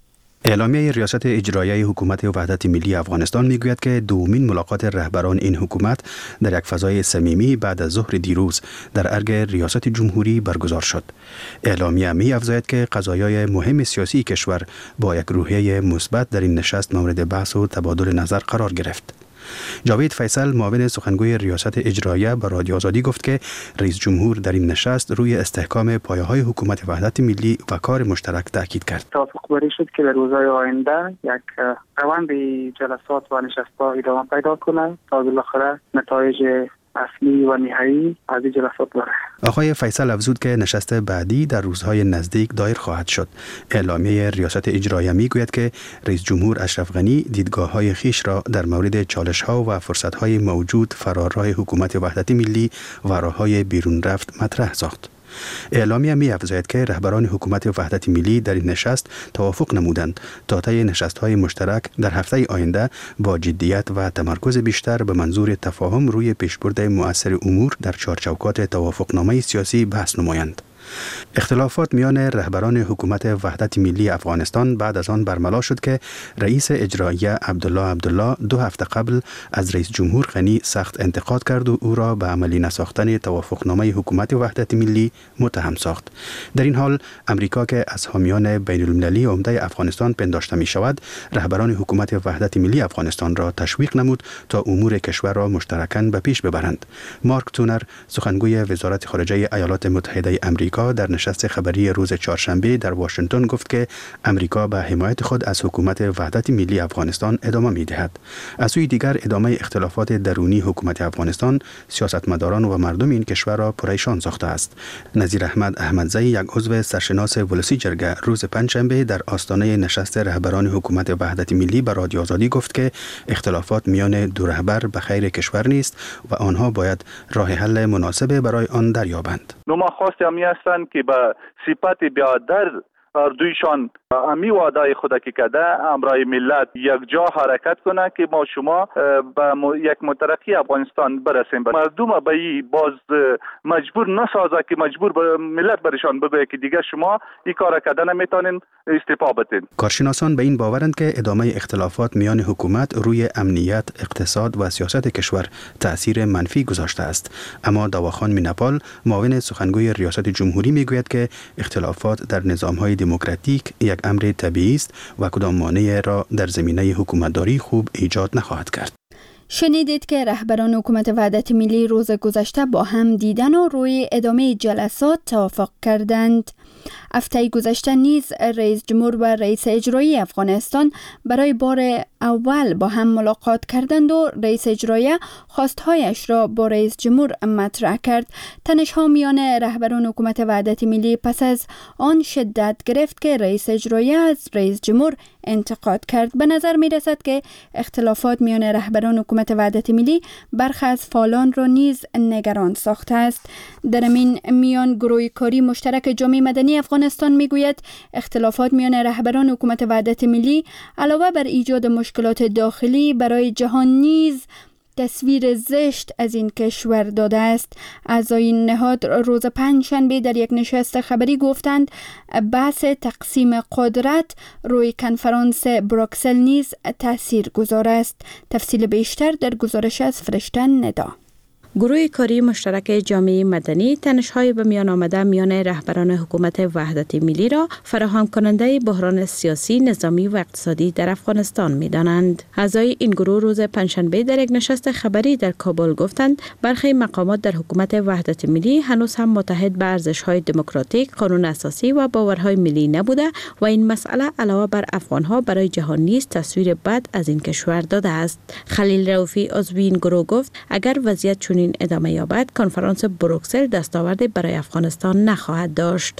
اعلامیه ریاست اجرایی حکومت وحدت ملی افغانستان میگوید که دومین ملاقات رهبران این حکومت در یک فضای صمیمی بعد از ظهر دیروز در ارگ ریاست جمهوری برگزار شد. اعلامیه می افزاید که قضایای مهم سیاسی کشور با یک روحیه مثبت در این نشست مورد بحث و تبادل نظر قرار گرفت. جاوید فیصل معاون سخنگوی ریاست اجرایی به رادیو آزادی گفت که رئیس جمهور در این نشست روی استحکام پایه‌های حکومت وحدت ملی و کار مشترک تاکید کرد. توافق بری شد که در روزهای آینده یک روند جلسات و نشست‌ها ادامه پیدا کنه تا بالاخره نتایج اصلی و نهایی از این جلسات بره. آقای فیصل افزود که نشست بعدی در روزهای نزدیک دایر خواهد شد. اعلامیه ریاست اجرایی میگوید که رئیس جمهور اشرف غنی دیدگاه‌های خیش را در مورد چالش‌ها و فرصت‌های موجود فرارای حکومت وحدت ملی و راه‌های بیرون رفت مطرح ساخت. اعلامیه می افزاید که رهبران حکومت وحدت ملی در این نشست توافق نمودند تا طی نشست‌های مشترک در هفته آینده با جدیت و تمرکز بیشتر به منظور تفاهم روی پیشبرد مؤثر امور در چارچوکات توافقنامه سیاسی بحث نمایند. اختلافات میان رهبران حکومت وحدت ملی افغانستان بعد از آن برملا شد که رئیس اجرایی عبدالله عبدالله دو هفته قبل از رئیس جمهور غنی سخت انتقاد کرد و او را به عملی نساختن توافقنامه حکومت وحدت ملی متهم ساخت. در این حال امریکا که از حامیان بین المللی عمده افغانستان پنداشته می شود، رهبران حکومت وحدت ملی افغانستان را تشویق نمود تا امور کشور را مشترکاً به پیش ببرند. مارک تونر سخنگوی وزارت خارجه ایالات متحده آمریکا در نشست خبری روز چهارشنبه در واشنگتن گفت که امریکا به حمایت خود از حکومت وحدت ملی افغانستان ادامه می‌دهد. از سوی دیگر ادامه اختلافات درونی حکومت افغانستان سیاستمداران و مردم این کشور را پریشان ساخته است. نظیر احمد احمدزی، یک عضو سرشناس ولسی جرگه، روز پنجشنبه در آستانه نشست رهبران حکومت وحدت ملی به رادیو آزادی گفت که اختلافات میان دو رهبر به خیر کشور نیست و آنها باید راه حل مناسب برای آن دریابند. نما خواست همی هستند که به صفت بیادر دویشان امی وعده خود که کده امرای ملت یک جا حرکت کنه که ما شما به یک مترقی افغانستان برسیم. مردم به این باز مجبور نسازه که مجبور به ملت برشان بگه که دیگه شما این کار کردن نمیتونین، استعفا بدین. کارشناسان به این باورند که ادامه اختلافات میان حکومت روی امنیت، اقتصاد و سیاست کشور تأثیر منفی گذاشته است. اما دواخان مینپال، معاون سخنگوی ریاست جمهوری میگوید که اختلافات در نظام‌های دموکراتیک یک امر طبیعی است و کدام مانع را در زمینه حکومتداری خوب ایجاد نخواهد کرد. شنیدید که رهبران حکومت وحدت ملی روز گذشته با هم دیدن و روی ادامه جلسات توافق کردند. هفته گذشته نیز رئیس جمهور و رئیس اجرایی افغانستان برای بار اول با هم ملاقات کردند و رئیس اجرایی خواستهایش را با رئیس جمهور مطرح کرد. تنش‌ها میان رهبران حکومت وحدت ملی پس از آن شدت گرفت که رئیس اجرایی از رئیس جمهور انتقاد کرد. به نظر می رسد که اختلافات میان رهبران حکومت وحدت ملی برخی از فعالان را نیز نگران ساخته است. در این میان گروه کاری مشترک جامعه مدنی افغانستان میگوید اختلافات میان رهبران حکومت وحدت ملی علاوه بر ایجاد مشکلات داخلی برای جهان نیز تصویر زشت از این کشور داده است. اعضای این نهاد روز پنجشنبه در یک نشست خبری گفتند بحث تقسیم قدرت روی کنفرانس بروکسل نیز تأثیر گذار است. تفصیل بیشتر در گزارش از فرشته ندا. گروه کاری مشترک جامعه مدنی تنش‌های به میان آمده میان رهبران حکومت وحدت ملی را فراهم کننده بحران سیاسی، نظامی و اقتصادی در افغانستان می‌دانند. اعضای این گروه روز پنجشنبه در یک نشست خبری در کابل گفتند برخی مقامات در حکومت وحدت ملی هنوز هم متحد به ارزش‌های دموکراتیک، قانون اساسی و باورهای ملی نبوده و این مسئله علاوه بر افغان‌ها برای جهان نیز تصویر بد از این کشور داده است. خلیل رؤوفی عضو این گروه گفت اگر وضعیت چنین ادامه یابد کنفرانس بروکسل دستاوردی برای افغانستان نخواهد داشت.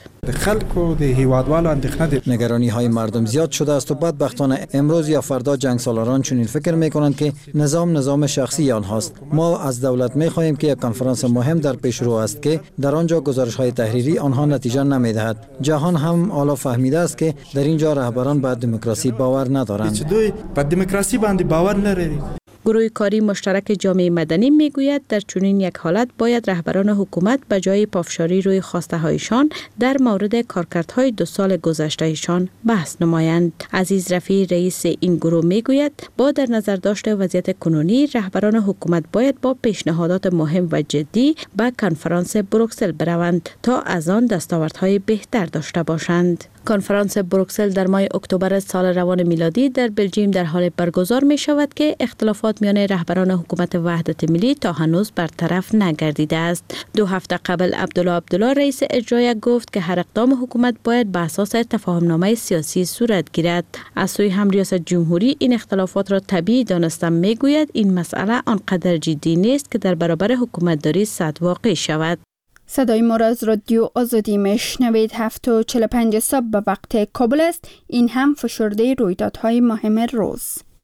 نگرانی های مردم زیاد شده است و بدبختانه امروز یا فردا جنگ سالاران چنین فکر می کنند که نظام نظام شخصی آنهاست. ما از دولت می خواهیم که یک کنفرانس مهم در پیش رو است که در آنجا گزارش های تحریری آنها نتیجه نمی دهد. جهان هم حالا فهمیده است که در اینجا رهبران به دموکراسی باور ندارند. به دموکراسی باندې باور لري. گروه کاری مشترک جامعه مدنی میگوید در چنین یک حالت باید رهبران حکومت به جای پافشاری روی خواسته هایشان در مورد کارکردهای دو سال گذشتهشان بحث نمایند. عزیز رفیع رئیس این گروه میگوید با در نظر داشت وضعیت کنونی رهبران حکومت باید با پیشنهادات مهم و جدی به کنفرانس بروکسل بروند تا از آن دستاوردهای بهتر داشته باشند. کنفرانس بروکسل در ماه اکتبر سال روان میلادی در بلژیم در حال برگزار می شود که اختلافات میان رهبران حکومت وحدت ملی تا هنوز برطرف نگردیده است. دو هفته قبل عبدالله عبدالله رئیس اجرایی گفت که هر اقدام حکومت باید به اساس تفاهمنامه سیاسی صورت گیرد. از سوی هم ریاست جمهوری این اختلافات را طبیعی دانسته میگوید این مسئله آنقدر جدی نیست که در برابر حکومت داری صد واقع شود. صدای ما را از رادیو آزادی میشنوید. هفت و چهل و پنج صبح به وقت کابل است. این هم فشرده رویدادهای مهم روز.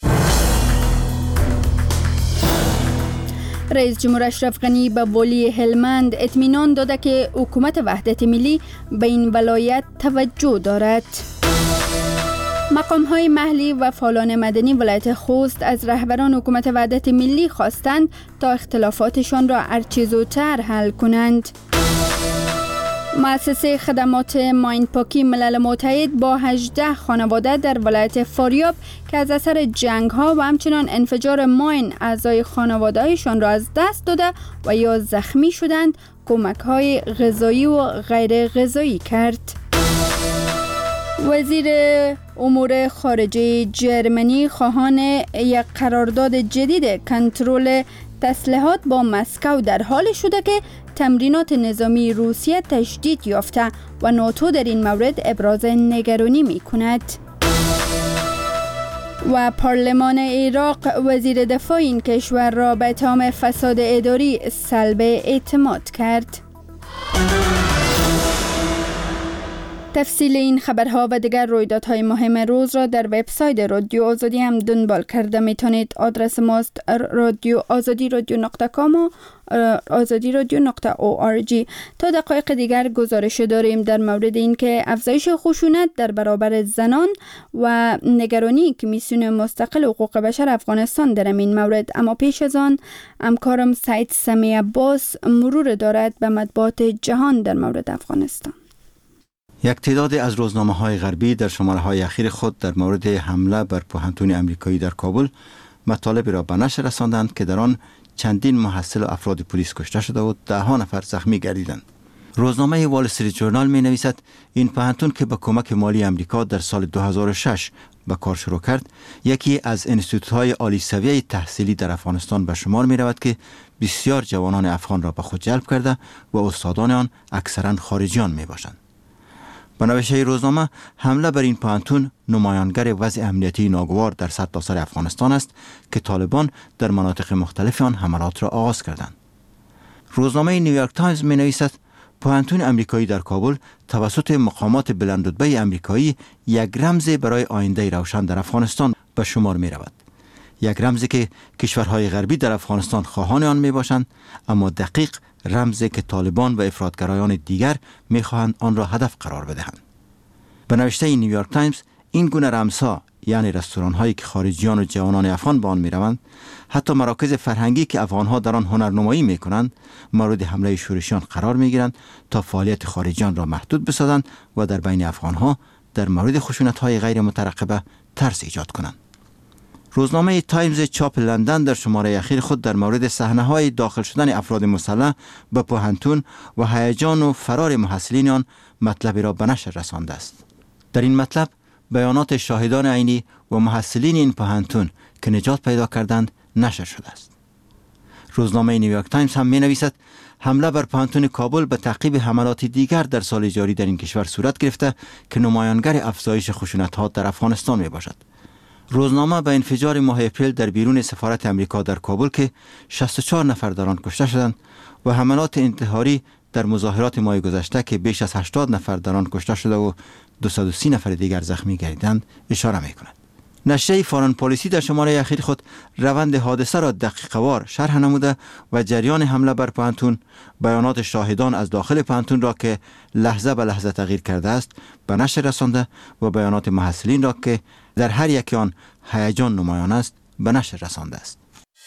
رئیس جمهور اشرف غنی به والی هلمند اطمینان داده که حکومت وحدت ملی به این ولایت توجه دارد. مقام‌های محلی و فعالان مدنی ولایت خوست از رهبران حکومت وحدت ملی خواستند تا اختلافاتشان را هرچه زودتر حل کنند. مؤسسه خدمات ماین پاکی ملل متحد با هجده خانواده در ولایت فاریاب که از اثر جنگ‌ها و همچنان انفجار ماین اعضای خانواده‌شان را از دست داده و یا زخمی شدند، کمک‌های غذایی و غیر غذایی کرد. وزیر امور خارجه جرمنی خواهان یک قرارداد جدید کنترل تسلیحات با مسکو در حال شده که تمرینات نظامی روسیه تشدید یافته و ناتو در این مورد ابراز نگرانی می کند. و پارلمان عراق وزیر دفاع این کشور را به اتهام فساد اداری سلب اعتماد کرد. تفصیل این خبرها و دیگر رویدادهای مهم روز را در وبسایت رادیو آزادی هم دنبال کرده میتونید. آدرس ماست رادیو آزادی رادیو نقطه کام و آزادی رادیو نقطه او آر جی. تا دقایق دیگر گزارش داریم در مورد اینکه افزایش خشونت در برابر زنان و نگرانی که میسون مستقل حقوق بشر افغانستان در این مورد. اما پیش از آن همکارم سعید سمی عباس مرور دارد به مطبوعات جهان در مورد افغانستان. یک تعداد از روزنامه‌های غربی در شماره‌های اخیر خود در مورد حمله بر پوهنتون امریکایی در کابل مطالبی را به نشر رساندند که در آن چندین محصل و افراد پلیس کشته شده و ده ها نفر زخمی گردیدند. روزنامه وال استریت ژورنال می نویسد این پوهنتون که با کمک مالی امریکا در سال دو هزار و شش به کار شروع کرد، یکی از انستیتوت‌های عالی سویه تحصیلی در افغانستان به شمار می رود که بسیار جوانان افغان را به خود جلب کرده و استادان آن اکثرا خارجیان می باشند. به نوشته روزنامه حمله بر این پوهنتون نمایانگر وضع امنیتی ناگوار در سرتاسر افغانستان است که طالبان در مناطق مختلف آن حملات را آغاز کردند. روزنامه نیویورک تایمز می نویسد پوهنتون امریکایی در کابل توسط مقامات بلندرتبه امریکایی یک رمز برای آینده روشن در افغانستان به شمار می رود. یک رمزی که کشورهای غربی در افغانستان خواهان آن می باشند، اما دقیق رمزی که طالبان و افراطگرایان دیگر می خواهند آن را هدف قرار بدهند. به نوشته نیویورک تایمز این گونه رمزها، یعنی رستوران هایی که خارجیان و جوانان افغان به آن می روند، حتی مراکز فرهنگی که افغان ها در آن هنرنمایی می کنند، مورد حمله شورشیان قرار می گیرند تا فعالیت خارجیان را محدود بسازند و در بین افغان ها در مورد خشونت های غیر مترقبه ترس ایجاد کنند. روزنامه تایمز چاپ لندن در شماره اخیر خود در مورد صحنه‌های داخل شدن افراد مسلح به پوهنتون و هیجان و فرار محصلین آن مطلبی را به نشر رسانده است. در این مطلب بیانات شاهدان عینی و محصلین این پوهنتون که نجات پیدا کردند نشر شده است. روزنامه نیویورک تایمز هم می‌نویسد حمله بر پوهنتون کابل به تعقیب حملات دیگر در سال جاری در این کشور صورت گرفته که نمایانگر افزایش خشونت‌ها در افغانستان میباشد. روزنامه به انفجار ماه اپریل در بیرون سفارت امریکا در کابل که شصت و چهار نفر در آن کشته شدند و حملات انتحاری در مظاهرات ماه گذشته که بیش از هشتاد نفر در آن کشته شده و دویست و سی نفر دیگر زخمی گردیدند اشاره می‌کند. نشریه فارن پالیسی در شماره اخیر خود روند حادثه را دقیق‌وار شرح نموده و جریان حمله بر پوهنتون، بیانات شاهدان از داخل پوهنتون را که لحظه به لحظه تغییر کرده است به نشر رسانده و بیانات محصلین را که در هر یک آن هیجان نمایان است به نشر رسانده است.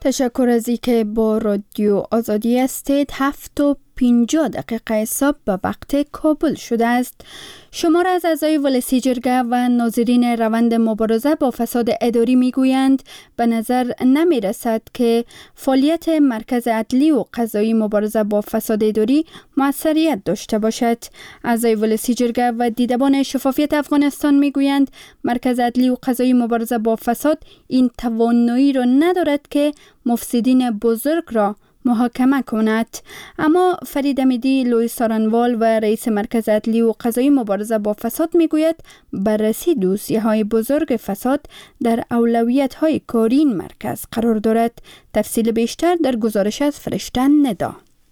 تشکر از اینکه با رادیو آزادی هستید. هفت و پنجاه دقیقه صبح به وقت کابل شده است. شمار از اعضای ولسی جرگه و ناظرین روند مبارزه با فساد اداری میگویند به نظر نمی رسد که فعالیت مرکز عدلی و قضایی مبارزه با فساد اداری موثریت داشته باشد. اعضای ولسی جرگه و دیدبان شفافیت افغانستان میگویند مرکز عدلی و قضایی مبارزه با فساد این توانایی را ندارد که مفسدین بزرگ را محاکمه کند. اما فرید امیدی لوی سارنوال و رئیس مرکز عدلی و قضایی مبارزه با فساد میگوید بررسی دوسیه های بزرگ فساد در اولویت های کاری این مرکز قرار دارد. تفصیل بیشتر در گزارش از فرشته ندا.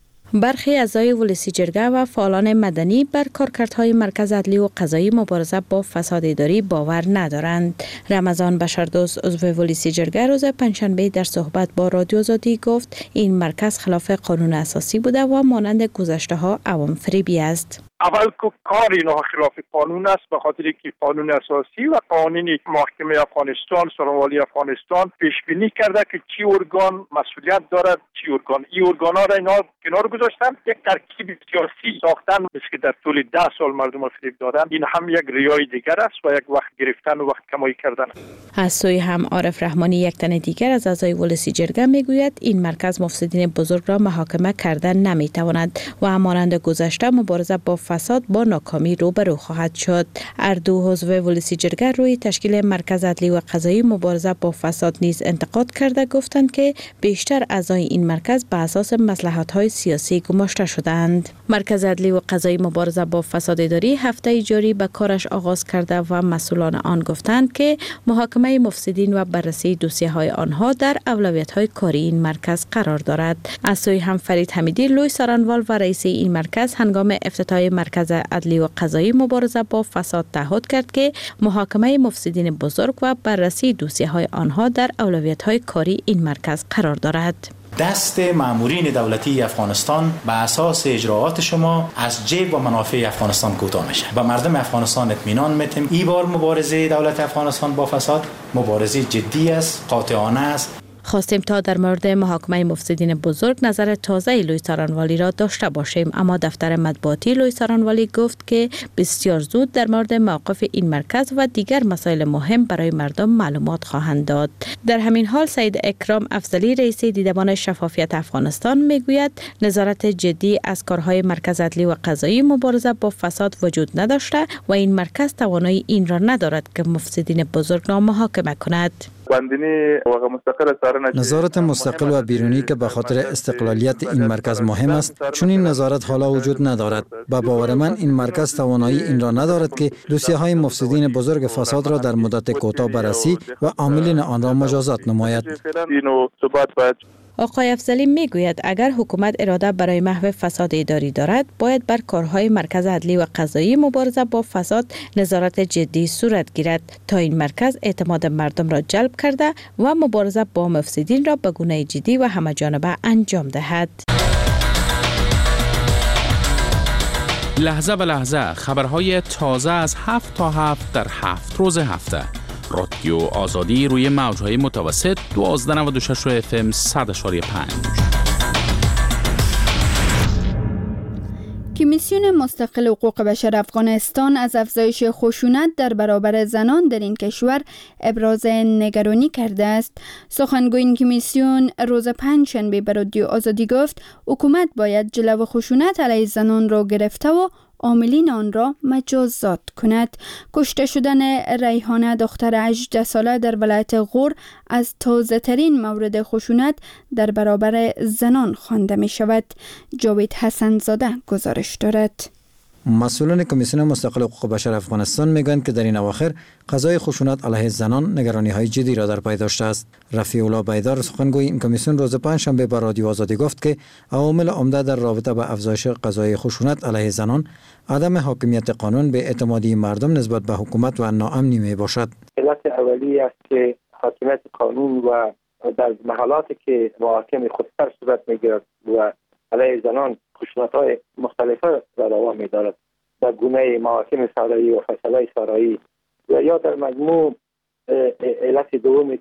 برخی اعضای ولسی جرگه و فعالان مدنی بر کارکردهای مرکز عدلی و قضایی مبارزه با فساد اداری باور ندارند. رمضان بشردوست عضو ولسی جرگه روز پنجشنبه در صحبت با رادیو آزادی گفت این مرکز خلاف قانون اساسی بوده و مانند گذشته ها عوام فریبی است. اول که کار اینا خلاف قانون است، به خاطر که قانون اساسی و قوانین محکمه افغانستان، سرانوالی افغانستان پیش بینی کرده که چی ارگان مسئولیت دارد، چی ارگان. این ارگان ها را اینا کنار گذاشتن، یک ترکیب سیاسی ساختن مثل که در طول ده سال مردم را فریب دادن. این هم یک ریای دیگر است و یک وقت گرفتن و وقت کمایی کردن. از سوی هم عارف رحمانی یک تن دیگر از اعضای ولسی جرگه میگوید این مرکز مفسدین بزرگ را محاکمه کردن نمیتواند و مانند گذشته مبارزه با فساد با ناکامی روبرو خواهد شد. اردو عضو ولسی جرگه روی تشکیل مرکز عدلی و قضایی مبارزه با فساد نیز انتقاد کرده گفتند که بیشتر اعضای این مرکز به اساس مصلحت‌های سیاسی گماشته شدند. مرکز عدلی و قضایی مبارزه با فساد اداری هفته جاری به کارش آغاز کرده و مسئولان آن گفتند که محاکمه مفسدین و بررسی دوسیه‌های آنها در اولویت‌های کاری این مرکز قرار دارد. از سوی هم فرید حمیدی لوی سارنوال و رئیس این مرکز هنگام افتتاح مرکز عدلی و قضایی مبارزه با فساد تعهد کرد که محاکمه مفسدین بزرگ و بررسی دوسیه‌های آنها در اولویت‌های کاری این مرکز قرار دارد. دست مامورین دولتی افغانستان به اساس اجراعات شما از جیب و منافع افغانستان کوتاه میشه. با مردم افغانستان اطمینان میتیم این بار مبارزه دولت افغانستان با فساد مبارزه جدی است، قاطعانه است. خواستیم تا در مورد محاکمه مفسدین بزرگ نظر تازه لوی سارنوالی را داشته باشیم، اما دفتر مطبوعاتی لوی سارنوالی گفت که بسیار زود در مورد موقف این مرکز و دیگر مسائل مهم برای مردم معلومات خواهند داد. در همین حال سید اکرام افضلی رئیس دیدبان شفافیت افغانستان میگوید نظارت جدی از کارهای مرکز عدلی و قضایی مبارزه با فساد وجود نداشته و این مرکز توانایی این را ندارد که مفسدین بزرگ را محاکمه کند. نظارت مستقل و بیرونی که به خاطر استقلالیت این مرکز مهم است، چون این نظارت حالا وجود ندارد. به باور من این مرکز توانایی این را ندارد که دوسیه های مفسدین بزرگ فساد را در مدت کوتاه بررسی و عاملین آن را مجازات نماید. آقای افضلی میگوید اگر حکومت اراده برای محو فساد اداری دارد باید بر کارهای مرکز عدلی و قضایی مبارزه با فساد نظارت جدی صورت گیرد تا این مرکز اعتماد مردم را جلب کرده و مبارزه با مفسدین را به گونه جدی و همه‌جانبه انجام دهد. لحظه به لحظه خبرهای تازه از هفت تا هفت در هفت روز هفته. رادیو آزادی روی موج‌های متوسط دوازده نود و شش اف ام صد و پنج. کمیسیون مستقل حقوق بشر افغانستان از افزایش خشونت در برابر زنان در این کشور ابراز نگرانی کرده است. سخنگوی این کمیسیون روز پنجشنبه به رادیو آزادی گفت حکومت باید جلو خشونت علیه زنان را گرفته و عاملین آن را مجازات کند. کشته شدن ریحانه دختر هجده ساله در ولایت غور از تازه ترین مورد خشونت در برابر زنان خوانده می شود. جاوید حسن زاده گزارش دارد. مسئولان کمیسیون مستقل حقوق بشر افغانستان میگویند که در این اواخر قضای خشونت علیه زنان نگرانی‌های جدی را در پی داشته است. رفیع الله بیدار سخنگوی این کمیسیون روز پنجشنبه به رادیو آزادی گفت که عوامل عمده در رابطه با افزایش قضای خشونت علیه زنان عدم حاکمیت قانون به اعتمادی مردم نسبت به حکومت و ناامنی می باشد. علت اولی است که حاکمیت قانون و در محلاتی که محاکم خودسر صورت میگیرد و علیه زنان خشونت‌های مختلفه را روا می‌دارد، در گونه محاکم سارایی و فیصله سارایی و یا در مجموع علت دومی که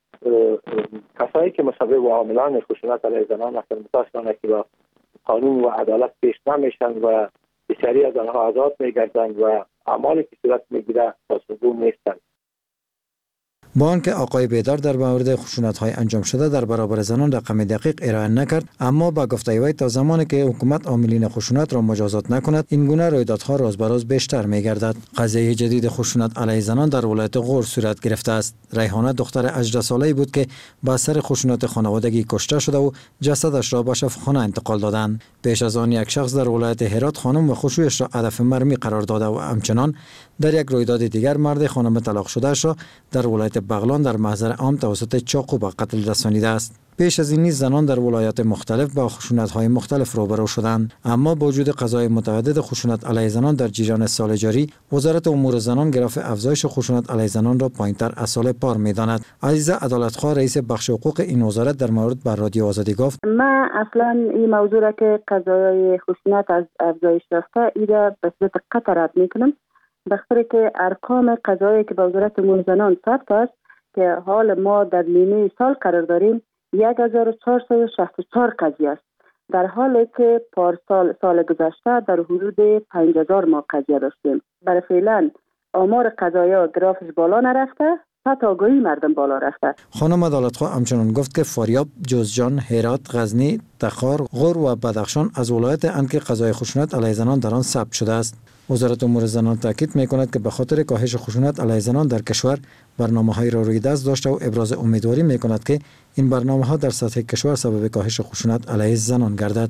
کسایی که مسبب و عاملان خشونت علیه زنان هستند متاسفانه که با قانون و عدالت پیش نمیشن و بسیاری از آنها آزاد میگردند و اعمالی که صورت میگیره پاسخگو نیستند. با آنکه آقای بیدار در مورد خشونت‌های انجام شده در برابر زنان رقم دقیق ارائه نکرد، اما با گفته وی تا زمانی که حکومت عاملین خشونت را مجازات نکند این گونه رویدادها روز به روز بیشتر می‌گردد. قضیه جدید خشونت علیه زنان در ولایت غور صورت گرفته است. ریحانه دختر هجده ساله‌ای بود که با اثر خشونت خانوادگی کشته شده و جسدش را به شفاخانه انتقال دادند. پیش از آن یک شخص در ولایت هرات خانم و خشویش را هدف مرمی قرار داده و همچنان در یک رویداد دیگر مرد خانم طلاق شده‌اش را در ولایت بغلان در محضر عام توسط چاقو به قتل رسانیده است. پیش از این نیز زنان در ولایات مختلف با خشونت‌های مختلف روبرو شدند، اما با وجود قضای متعدد خشونت علیه زنان در جریان سال جاری، وزارت امور زنان گراف افزایش خشونت علیه زنان را پایین‌تر از سال پار می‌داند. عزیزه عدالت‌خواه رئیس بخش حقوق این وزارت در مورد بر رادیو آزادی گفت: ما اصلا این موضوع را که قضای خشونت از افزایش یافته ایده به صورت قطع رد می‌کنم، بخاطر که ارقام قضایی که به وزارت امور زنان ثبت است که حال ما در نیمه سال قرار داریم یک هزار و چهارصد و شصت و چهار قضیه است، در حالی که پارسال سال گذشته در حدود پنج هزار ما قضیه داشتیم. برای فعلا آمار قضایا گرافش بالا نرفته، حتی آگاهی مردم بالا رفته. خانم عدالتخواه همچنان گفت که فاریاب، جوزجان، هرات، غزنی، تخار، غور و بدخشان از ولایت اند که قضای خشونت علیه زنان در آن ثبت شده است. وزارت امور زنان تاکید می‌کند که به خاطر کاهش خشونت علیه زنان در کشور برنامه‌های را روی دست داشته و ابراز امیدواری می‌کند که این برنامه‌ها در سطح کشور سبب کاهش خشونت علیه زنان گردد.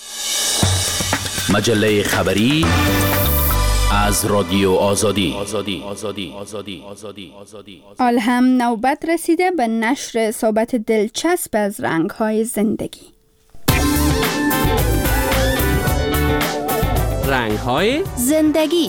مجله خبری از رادیو آزادی. آزادی آزادی آزادی آزادی آزادی. حال هم نوبت رسیده به نشر صحبت دلچسب از رنگ‌های زندگی. رنگ‌های زندگی.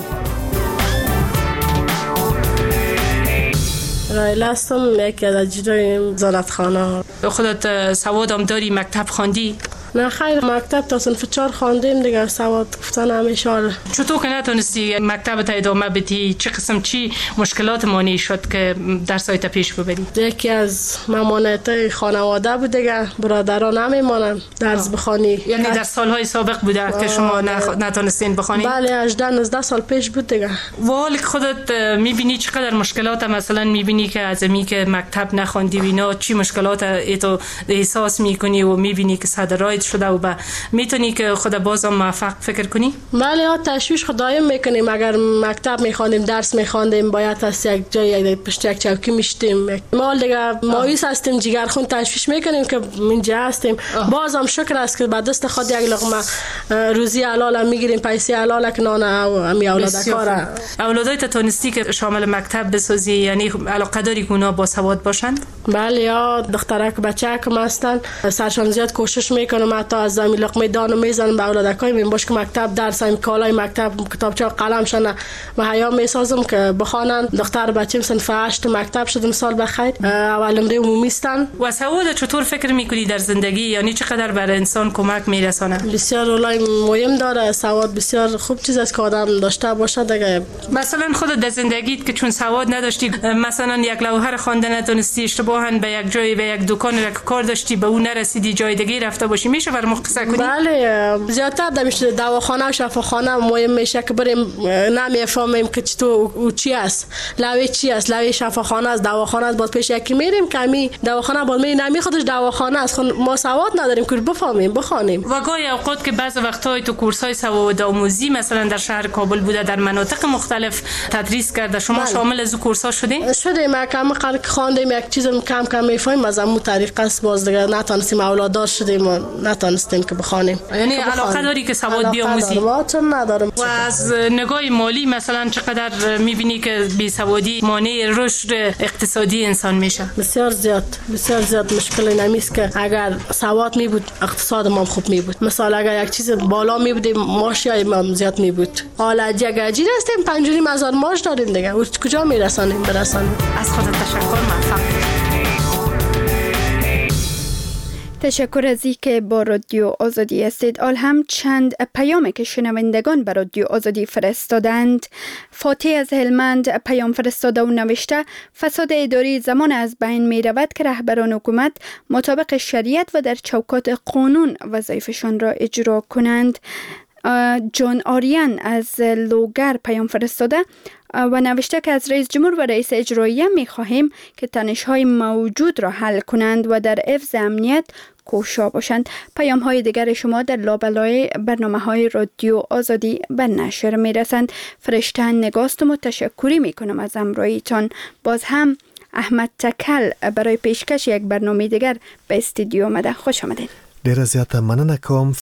رایل هستم، یکی از اجرای زالتخانه. خودت سوادم داری؟ مکتب خواندی؟ نه خیر، مکتب تا صنف چهار خواندیم دیگه، سواد گفتن همیشه. چطور که نتونستی مکتبت ادامه بدی؟ چه قسم چی مشکلات مانع شد که درسایت پیش ببری؟ یکی از ممانعت خانواده بود دیگه، برادران نمیمونن درس بخوانی. یعنی در سالهای سابق بوده که شما نخ... نتونستین بخوانی؟ بله، هجده نوزده سال پیش بود دیگه. ولی خودت میبینی چقدر مشکلات، مثلا میبینی که از امی که مکتب نخوندی و اینا چی مشکلات ایتو احساس میکنی و میبینی که صدرایت شده و با میتونی که خود بازم موفق فکر کنی؟ بله، ها تشویش خدایم میکنیم. اگر مکتب میخواندیم، درس میخواندیم، باید از یک جای پشت یک چوکی میشتیم. ما دیگه مایوس هستیم، جگر خون تشویش میکنیم که اینجا هستیم. بازم شکر است که با دست خود یک لقمه روزی حلال میگیریم، پیسه حلال که نان امی اولاد کاره. اولادایت تونستی که شامل مکتب بسازی؟ یعنی علاقه داری که اونا با سواد باشند؟ بله، یا دخترک بچه کم هستن، سرشان زیاد کوشش میکنم حتی از زمین لقمه دانو میزنم به اولادکای من باش که مکتب درس هم کالای مکتب کتابچه قلم شنه و حیا میسازم که بخوانن. دختر بچیم صنف هشت مکتب شدم، سال بخیر. اول نمره عمومی استن. و سواد چطور فکر میکنی در زندگی؟ یعنی چقدر بر انسان کمک میرسونه؟ بسیار رولای مهم داره. سواد بسیار خوب چیز است که آدم داشته باشه دیگه. مثلا خودت در زندگیت که چون سواد نداشتی، مثلا یک لوحه خواندن نتونستی، اشتباهاً به یک جای به یک دکان را کار داشتی به اون نرسیدی، جای دیگه رفته باشی، میشه برام قصه کنی؟ بله، زیادتر دمیشه دواخانه و شفاخانه مهم میشه که بریم نمیفهمیم که چطور او چی است، لوی چی است، لوی شفاخانه است، دواخانه است، باز پیش یکی میریم کمی دواخانه باز می نمی خودش دواخانه است، ما سواد نداریم که بفهمیم بخوانیم. و گاهی اوقات که بعض وقت‌های تو کورس‌های سواد آموزی مثلا در شهر کابل بوده، در مناطق مختلف تدریس کرده، شما بله. شامل از اون کورس‌ها شدین؟ شدیم، کم قدر خواندیم، یک چیزم کم کم میفهمیم، از اون طریق است باز دیگه نتونستیم اولادار شدیم و نتونستیم که بخوانیم. یعنی علاقه داری که سواد بیاموزی؟ ما چون ندارم. و از نگاه مالی مثلا چقدر میبینی که بی سوادی مانع رشد اقتصادی انسان میشه؟ بسیار زیاد، بسیار زیاد مشکل نمیست که اگر سواد می بود اقتصاد ما خوب می بود. مثلا اگر یک چیز بالا می بود معاشی ما زیاد می بود. حالا اگر اجیر هستیم پنجاه هزار معاش داریم دیگه، کجا میرسانیم برسانیم؟ از خودت تشکر، موفق تشکر از اینکه با رادیو آزادی هستید. آل هم چند پیامی که شنوندگان به رادیو آزادی فرستادند. فاتح از هلمند پیام فرستاده و نوشته فساد اداری زمان از بین می رود که رهبران حکومت مطابق شریعت و در چوکات قانون وظایفشان را اجرا کنند. جان آریان از لوگر پیام فرستاده و نوشته که از رئیس جمهور و رئیس اجراییه می خواهیم که تنش‌های موجود را حل کنند و در حفظ امنیت کوشا باشند. پیام های دیگر شما در لابلای برنامه های رادیو آزادی به نشر می رسند. فرشته نگاستم و تشکری می کنم از همراهیتان. باز هم احمد تکل برای پیشکش یک برنامه دیگر به استودیو آمده. خوش آمدید. ډیره زیاته مننه کوم.